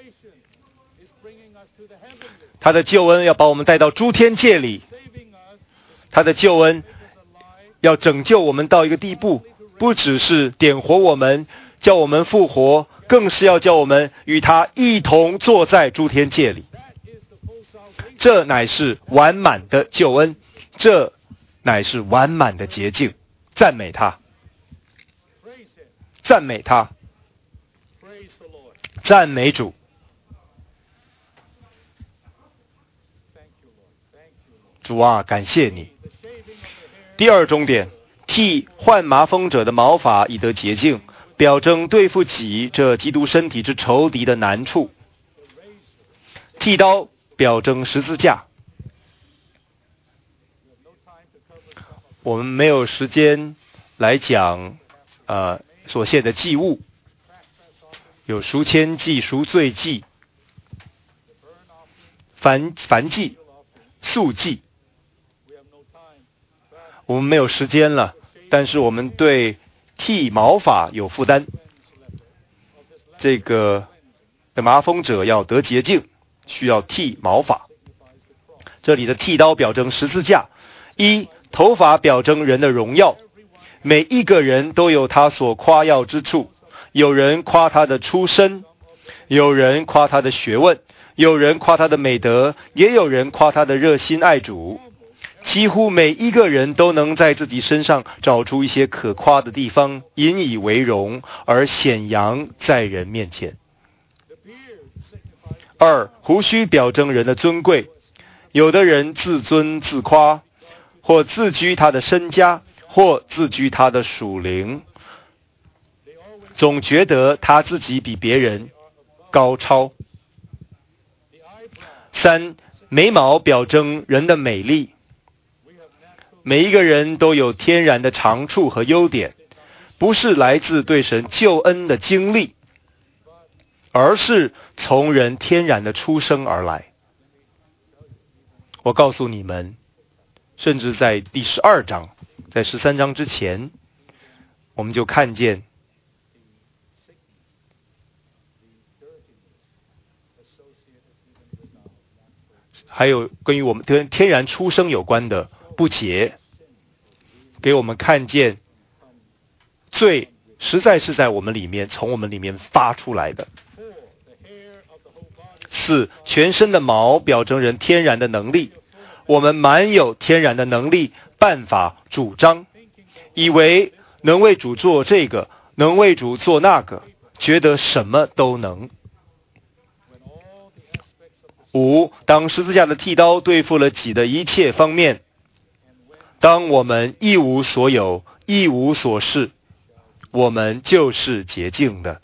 他的救恩要把我们带到诸天界里，他的救恩要拯救我们到一个地步，不只是点活我们，叫我们复活，更是要叫我们与他一同坐在诸天界里。这乃是完满的救恩，这乃是完满的洁净。赞美他，赞美他，赞美主。主啊，感谢你。第二重点，替患麻风者的毛发以得洁净，表征对付己这基督身体之仇敌的难处。剃刀表征十字架。我们没有时间来讲呃所献的祭物，有赎愆祭、赎罪祭、燔燔祭、素祭。我们没有时间了，但是我们对剃毛发有负担。这个麻风者要得洁净，需要剃毛发。这里的剃刀表征十字架。一，头发表征人的荣耀，每一个人都有他所夸耀之处，有人夸他的出身，有人夸他的学问，有人夸他的美德，也有人夸他的热心爱主。几乎每一个人都能在自己身上找出一些可夸的地方，引以为荣，而显扬在人面前。二，胡须表征人的尊贵，有的人自尊自夸，或自居他的身家，或自居他的属灵，总觉得他自己比别人高超。三，眉毛表征人的美丽，每一个人都有天然的长处和优点，不是来自对神救恩的经历，而是从人天然的出生而来。我告诉你们，甚至在第十二章，在十三章之前，我们就看见还有关于我们跟天然出生有关的不洁，给我们看见罪实在是在我们里面，从我们里面发出来的。四，全身的毛表征人天然的能力，我们满有天然的能力、办法、主张，以为能为主做这个，能为主做那个，觉得什么都能。五，当十字架的剃刀对付了己的一切方面，当我们一无所有、一无所事，我们就是洁净的。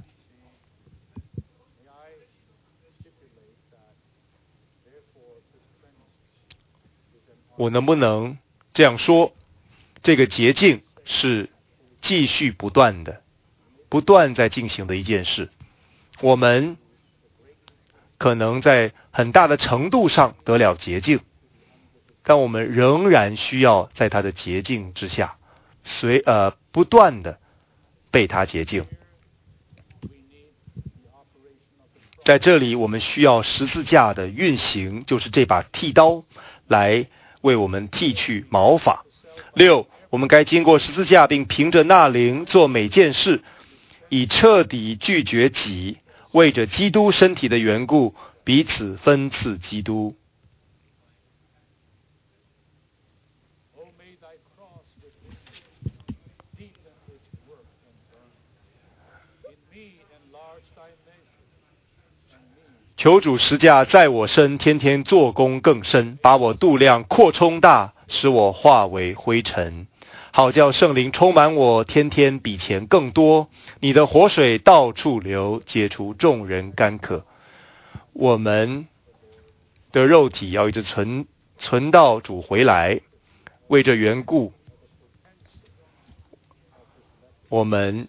我能不能这样说？这个洁净是继续不断的，不断在进行的一件事。我们可能在很大的程度上得了洁净，但我们仍然需要在它的洁净之下，随呃不断的被它洁净。在这里，我们需要十字架的运行，就是这把剃刀来为我们剃去毛发。六，我们该经过十字架，并凭着那灵做每件事，以彻底拒绝己，为着基督身体的缘故，彼此分赐基督。求主十架在我身，天天做工更深，把我度量扩充大，使我化为灰尘，好叫圣灵充满我，天天比前更多。你的活水到处流，解除众人干渴。我们的肉体要一直存存到主回来。为这缘故，我们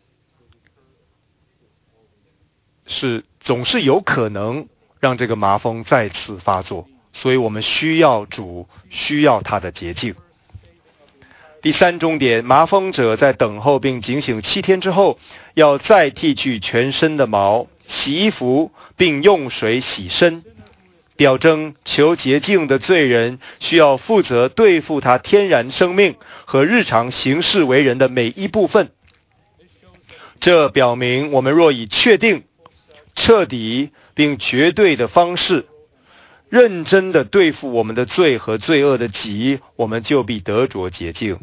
是总是有可能让这个麻风再次发作，所以我们需要主，需要他的洁净。第三重点，麻风者在等候并警醒七天之后，要再剃去全身的毛，洗衣服，并用水洗身，表征求洁净的罪人需要负责对付他天然生命和日常行事为人的每一部分。这表明我们若以确定、彻底并绝对的方式认真的对付我们的罪和罪恶的己，我们就必得着洁净。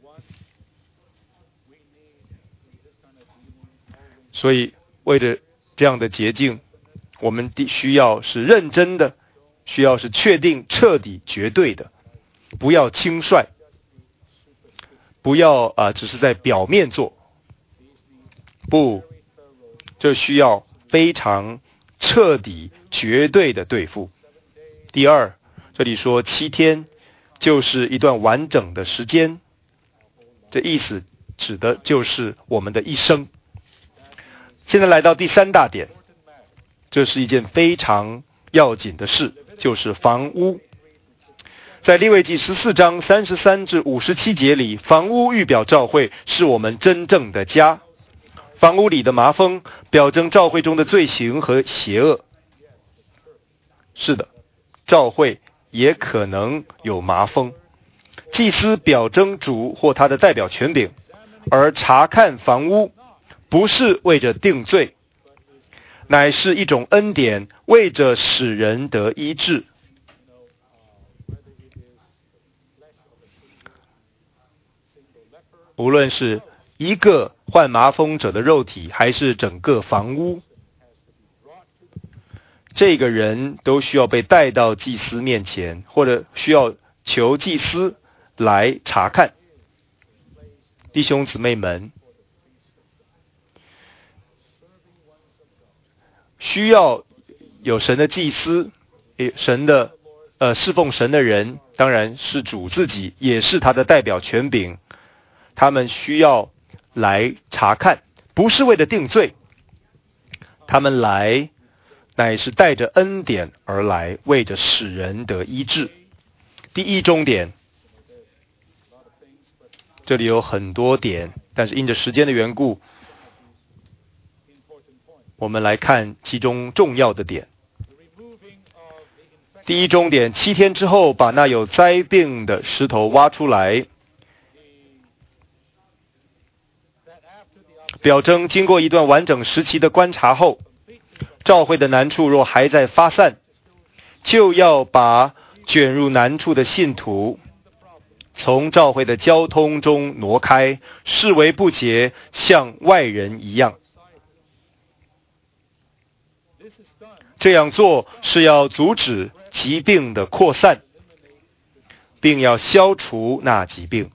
所以为了这样的洁净，我们需要是认真的，需要是确定、彻底、绝对的，不要轻率，不要啊、呃，只是在表面做，不，这需要非常彻底、绝对的对付。第二，这里说七天就是一段完整的时间，这意思指的就是我们的一生。现在来到第三大点，这是一件非常要紧的事，就是房屋。在利未记十四章三十三至五十七节里，房屋预表教会是我们真正的家。房屋里的麻风表征教会中的罪行和邪恶。是的，教会也可能有麻风。祭司表征主或他的代表权柄，而查看房屋不是为着定罪，乃是一种恩典，为着使人得医治。无论是一个患麻风者的肉体，还是整个房屋，这个人都需要被带到祭司面前，或者需要求祭司来查看。弟兄姊妹们，需要有神的祭司，神的呃侍奉神的人，当然是主自己，也是他的代表权柄。他们需要来查看，不是为了定罪，他们来乃是带着恩典而来，为着使人得医治。第一重点，这里有很多点，但是因着时间的缘故，我们来看其中重要的点。第一重点，七天之后把那有灾病的石头挖出来，表征经过一段完整时期的观察后，教会的难处若还在发散，就要把卷入难处的信徒从教会的交通中挪开，视为不洁，像外人一样。这样做是要阻止疾病的扩散，并要消除那疾病。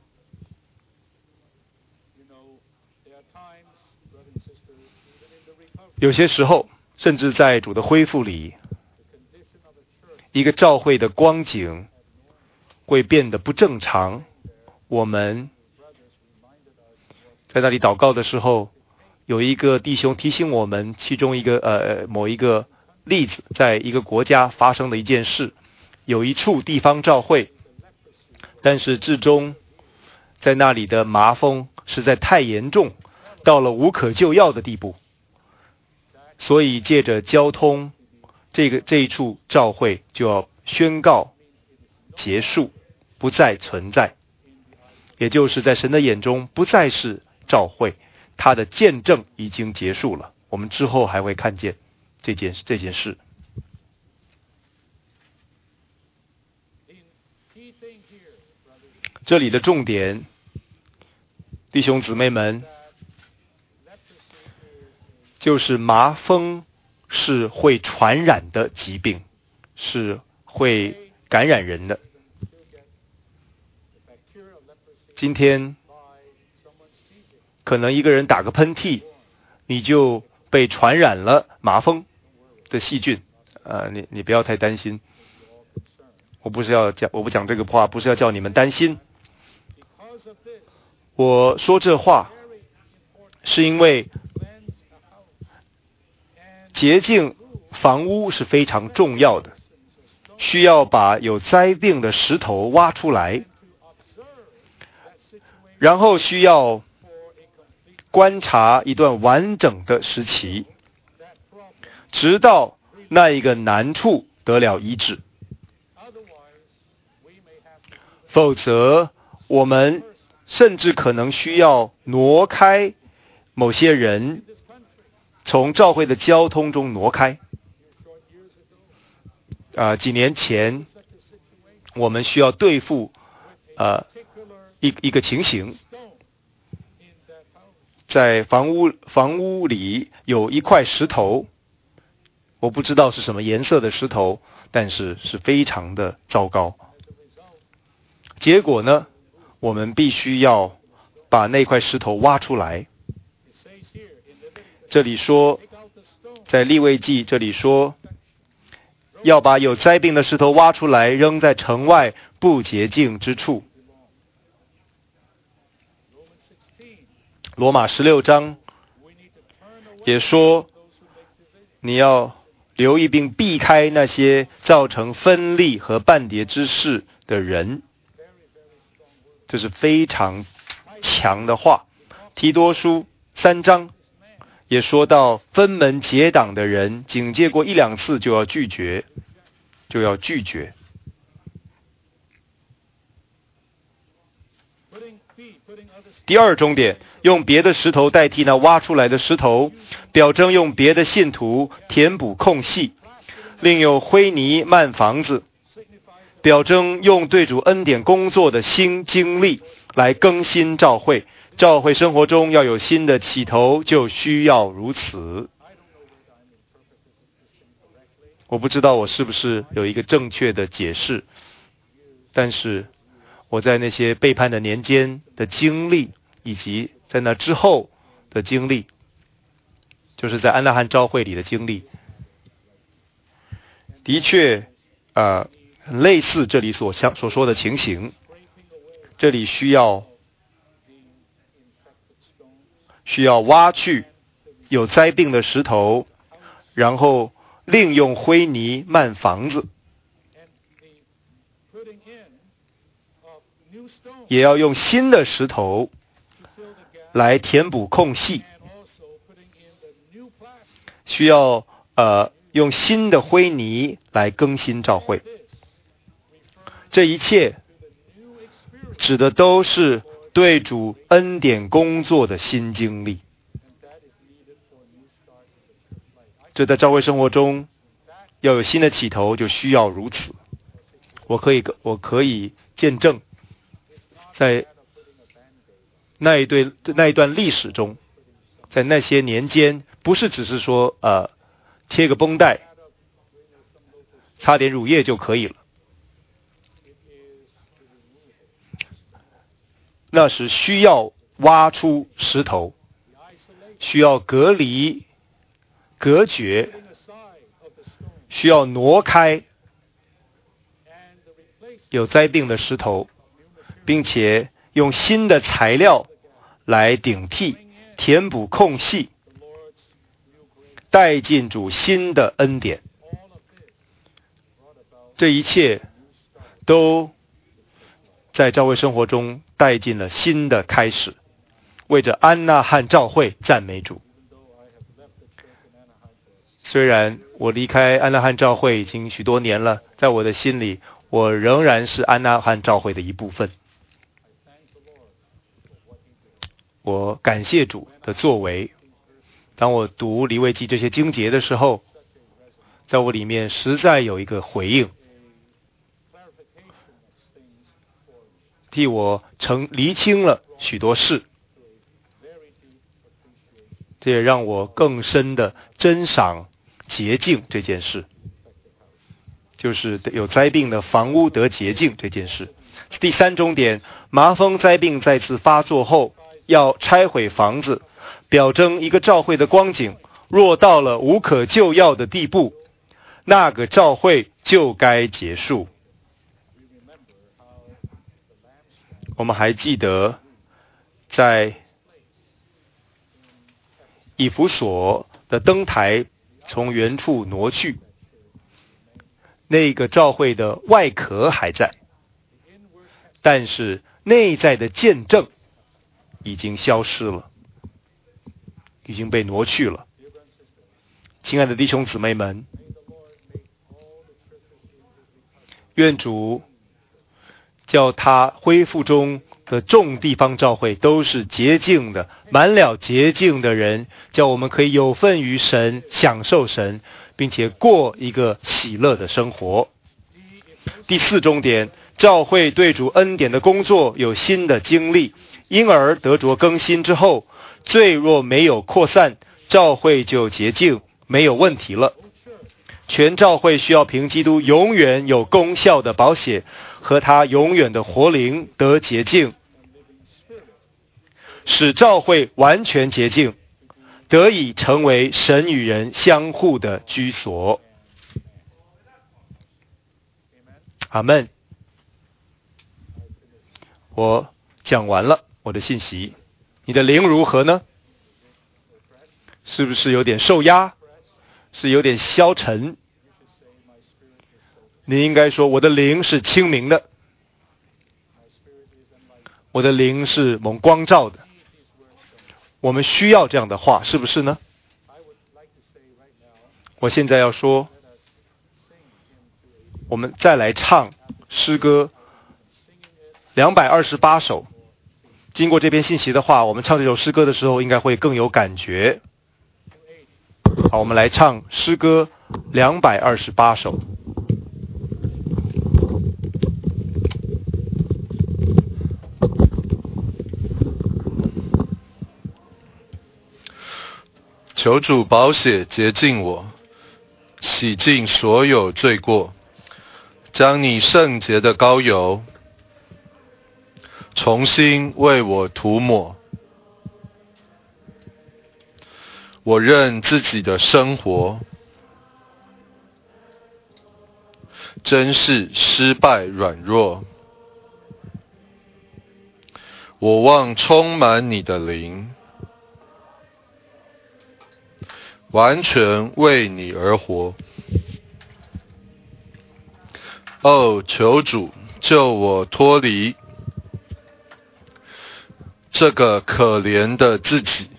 有些时候，甚至在主的恢复里，一个教会的光景会变得不正常。我们在那里祷告的时候，有一个弟兄提醒我们，其中一个呃某一个例子，在一个国家发生的一件事，有一处地方教会，但是至终在那里的麻风实在太严重，到了无可救药的地步。所以借着交通，这个这一处教会就要宣告结束，不再存在，也就是在神的眼中不再是教会，他的见证已经结束了。我们之后还会看见这件这件事。这里的重点，弟兄姊妹们，就是麻风是会传染的疾病，是会感染人的。今天可能一个人打个喷嚏，你就被传染了麻风的细菌，呃，你你不要太担心。 我不是要讲，我不讲这个话，不是要叫你们担心。我说这话，是因为洁净房屋是非常重要的，需要把有灾病的石头挖出来，然后需要观察一段完整的时期，直到那一个难处得了医治。否则，我们甚至可能需要挪开某些人，从教会的交通中挪开。啊、呃，几年前，我们需要对付呃一一个情形，在房屋房屋里有一块石头，我不知道是什么颜色的石头，但是是非常的糟糕。结果呢，我们必须要把那块石头挖出来。这里说，在利未记这里说，要把有灾病的石头挖出来，扔在城外不洁净之处。罗马十六章也说，你要留意并避开那些造成分裂和半跌之事的人。这是非常强的话。提多书三章也说到，分门结党的人，警戒过一两次就要拒绝，就要拒绝。第二重点，用别的石头代替那挖出来的石头，表征用别的信徒填补空隙，另有灰泥漫房子，表征用对主恩典工作的新经历来更新教会。教会生活中要有新的起头，就需要如此。我不知道我是不是有一个正确的解释，但是我在那些背叛的年间的经历，以及在那之后的经历，就是在安纳汉教会里的经历，的确呃很类似这里所相所说的情形。这里需要需要挖去有灾病的石头，然后另用灰泥漫房子，也要用新的石头来填补空隙，需要呃用新的灰泥来更新教会。这一切指的都是对主恩典工作的新经历。这在教会生活中要有新的起头，就需要如此。我可以我可以见证，在那一对那一段历史中，在那些年间，不是只是说呃贴个绷带，擦点乳液就可以了。那时需要挖出石头，需要隔离、隔绝，需要挪开有灾病的石头，并且用新的材料来顶替、填补空隙，带进主新的恩典。这一切都在教会生活中带进了新的开始，为着安纳汉教会赞美主。虽然我离开安纳汉教会已经许多年了，在我的心里，我仍然是安纳汉教会的一部分。我感谢主的作为。当我读利未记这些经节的时候，在我里面实在有一个回应，替我澄厘清了许多事，这也让我更深的珍赏洁净这件事，就是有灾病的房屋得洁净这件事。第三重点，麻风灾病再次发作后，要拆毁房子，表征一个教会的光景若到了无可救药的地步，那个教会就该结束。 我们还记得在以弗所的灯台从原处挪去，那个教会的外壳还在，但是内在的见证已经消失了，已经被挪去了。亲爱的弟兄姊妹们，愿主叫他恢复中的众地方教会都是洁净的，满了洁净的人，叫我们可以有份于神，享受神，并且过一个喜乐的生活。第四重点，教会对主恩典的工作有新的经历，因而得着更新之后，罪若没有扩散，教会就洁净，没有问题了。全教会需要凭基督永远有功效的宝血和他永远的活灵得洁净，使教会完全洁净，得以成为神与人相互的居所。阿们。我讲完了我的信息，你的灵如何呢？是不是有点受压？是有点消沉？你应该说，我的灵是清明的，我的灵是蒙光照的。我们需要这样的话，是不是呢？我现在要说，我们再来唱诗歌两百二十八首。经过这篇信息的话，我们唱这首诗歌的时候应该会更有感觉。好，我们来唱诗歌两百二十八首。 求主宝血洁净我，洗净所有罪过，将你圣洁的膏油重新为我涂抹。我认自己的生活真是失败软弱，我望充满你的灵，完全为你而活。哦，求主救我脱离这个可怜的自己，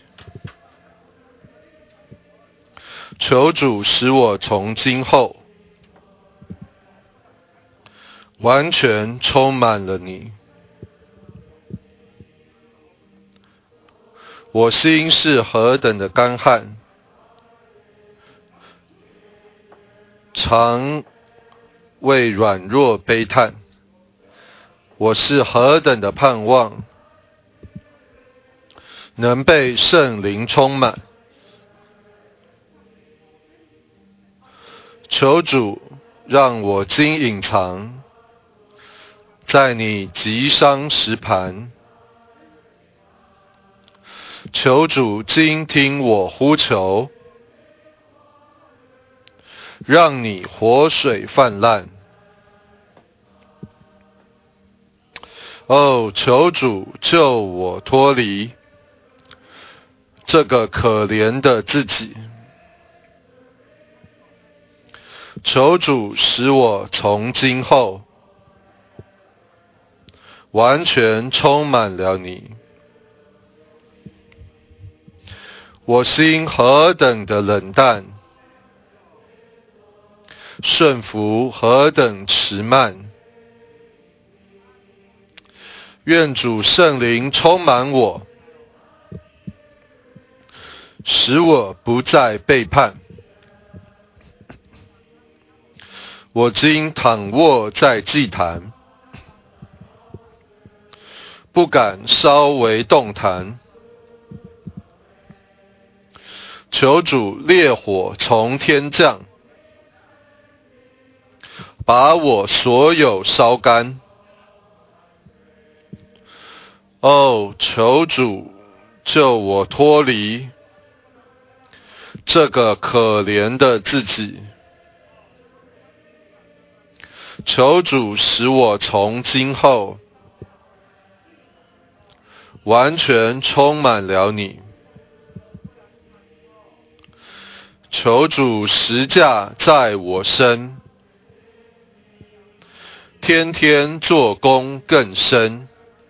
求主使我从今后完全充满了你。我心是何等的干旱，常为软弱悲叹。我是何等的盼望，能被圣灵充满。求主让我今隐藏在你极伤石盘，求主今听我呼求，让你活水泛滥。哦，求主救我脱离这个可怜的自己，求主使我从今后完全充满了你。我心何等的冷淡，顺服何等迟慢。愿主圣灵充满我，使我不再背叛。我今躺卧在祭坛，不敢稍微动弹。求主烈火从天降，把我所有烧干。哦，求主救我脱离这个可怜的自己，求主使我从今后完全充满了你。求主十架在我身，天天做工更深，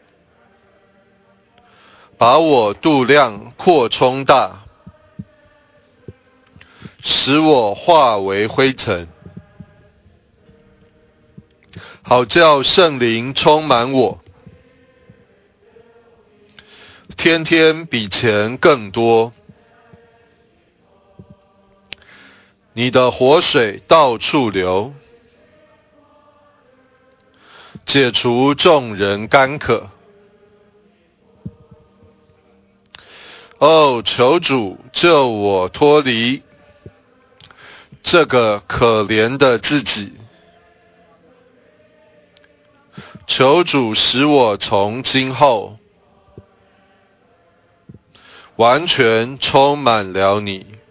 把我度量扩充大，使我化为灰尘，好叫圣灵充满我，天天比前更多。你的活水到处流，解除众人干渴。哦，求主救我脱离这个可怜的自己，求主使我从今后完全充满了你。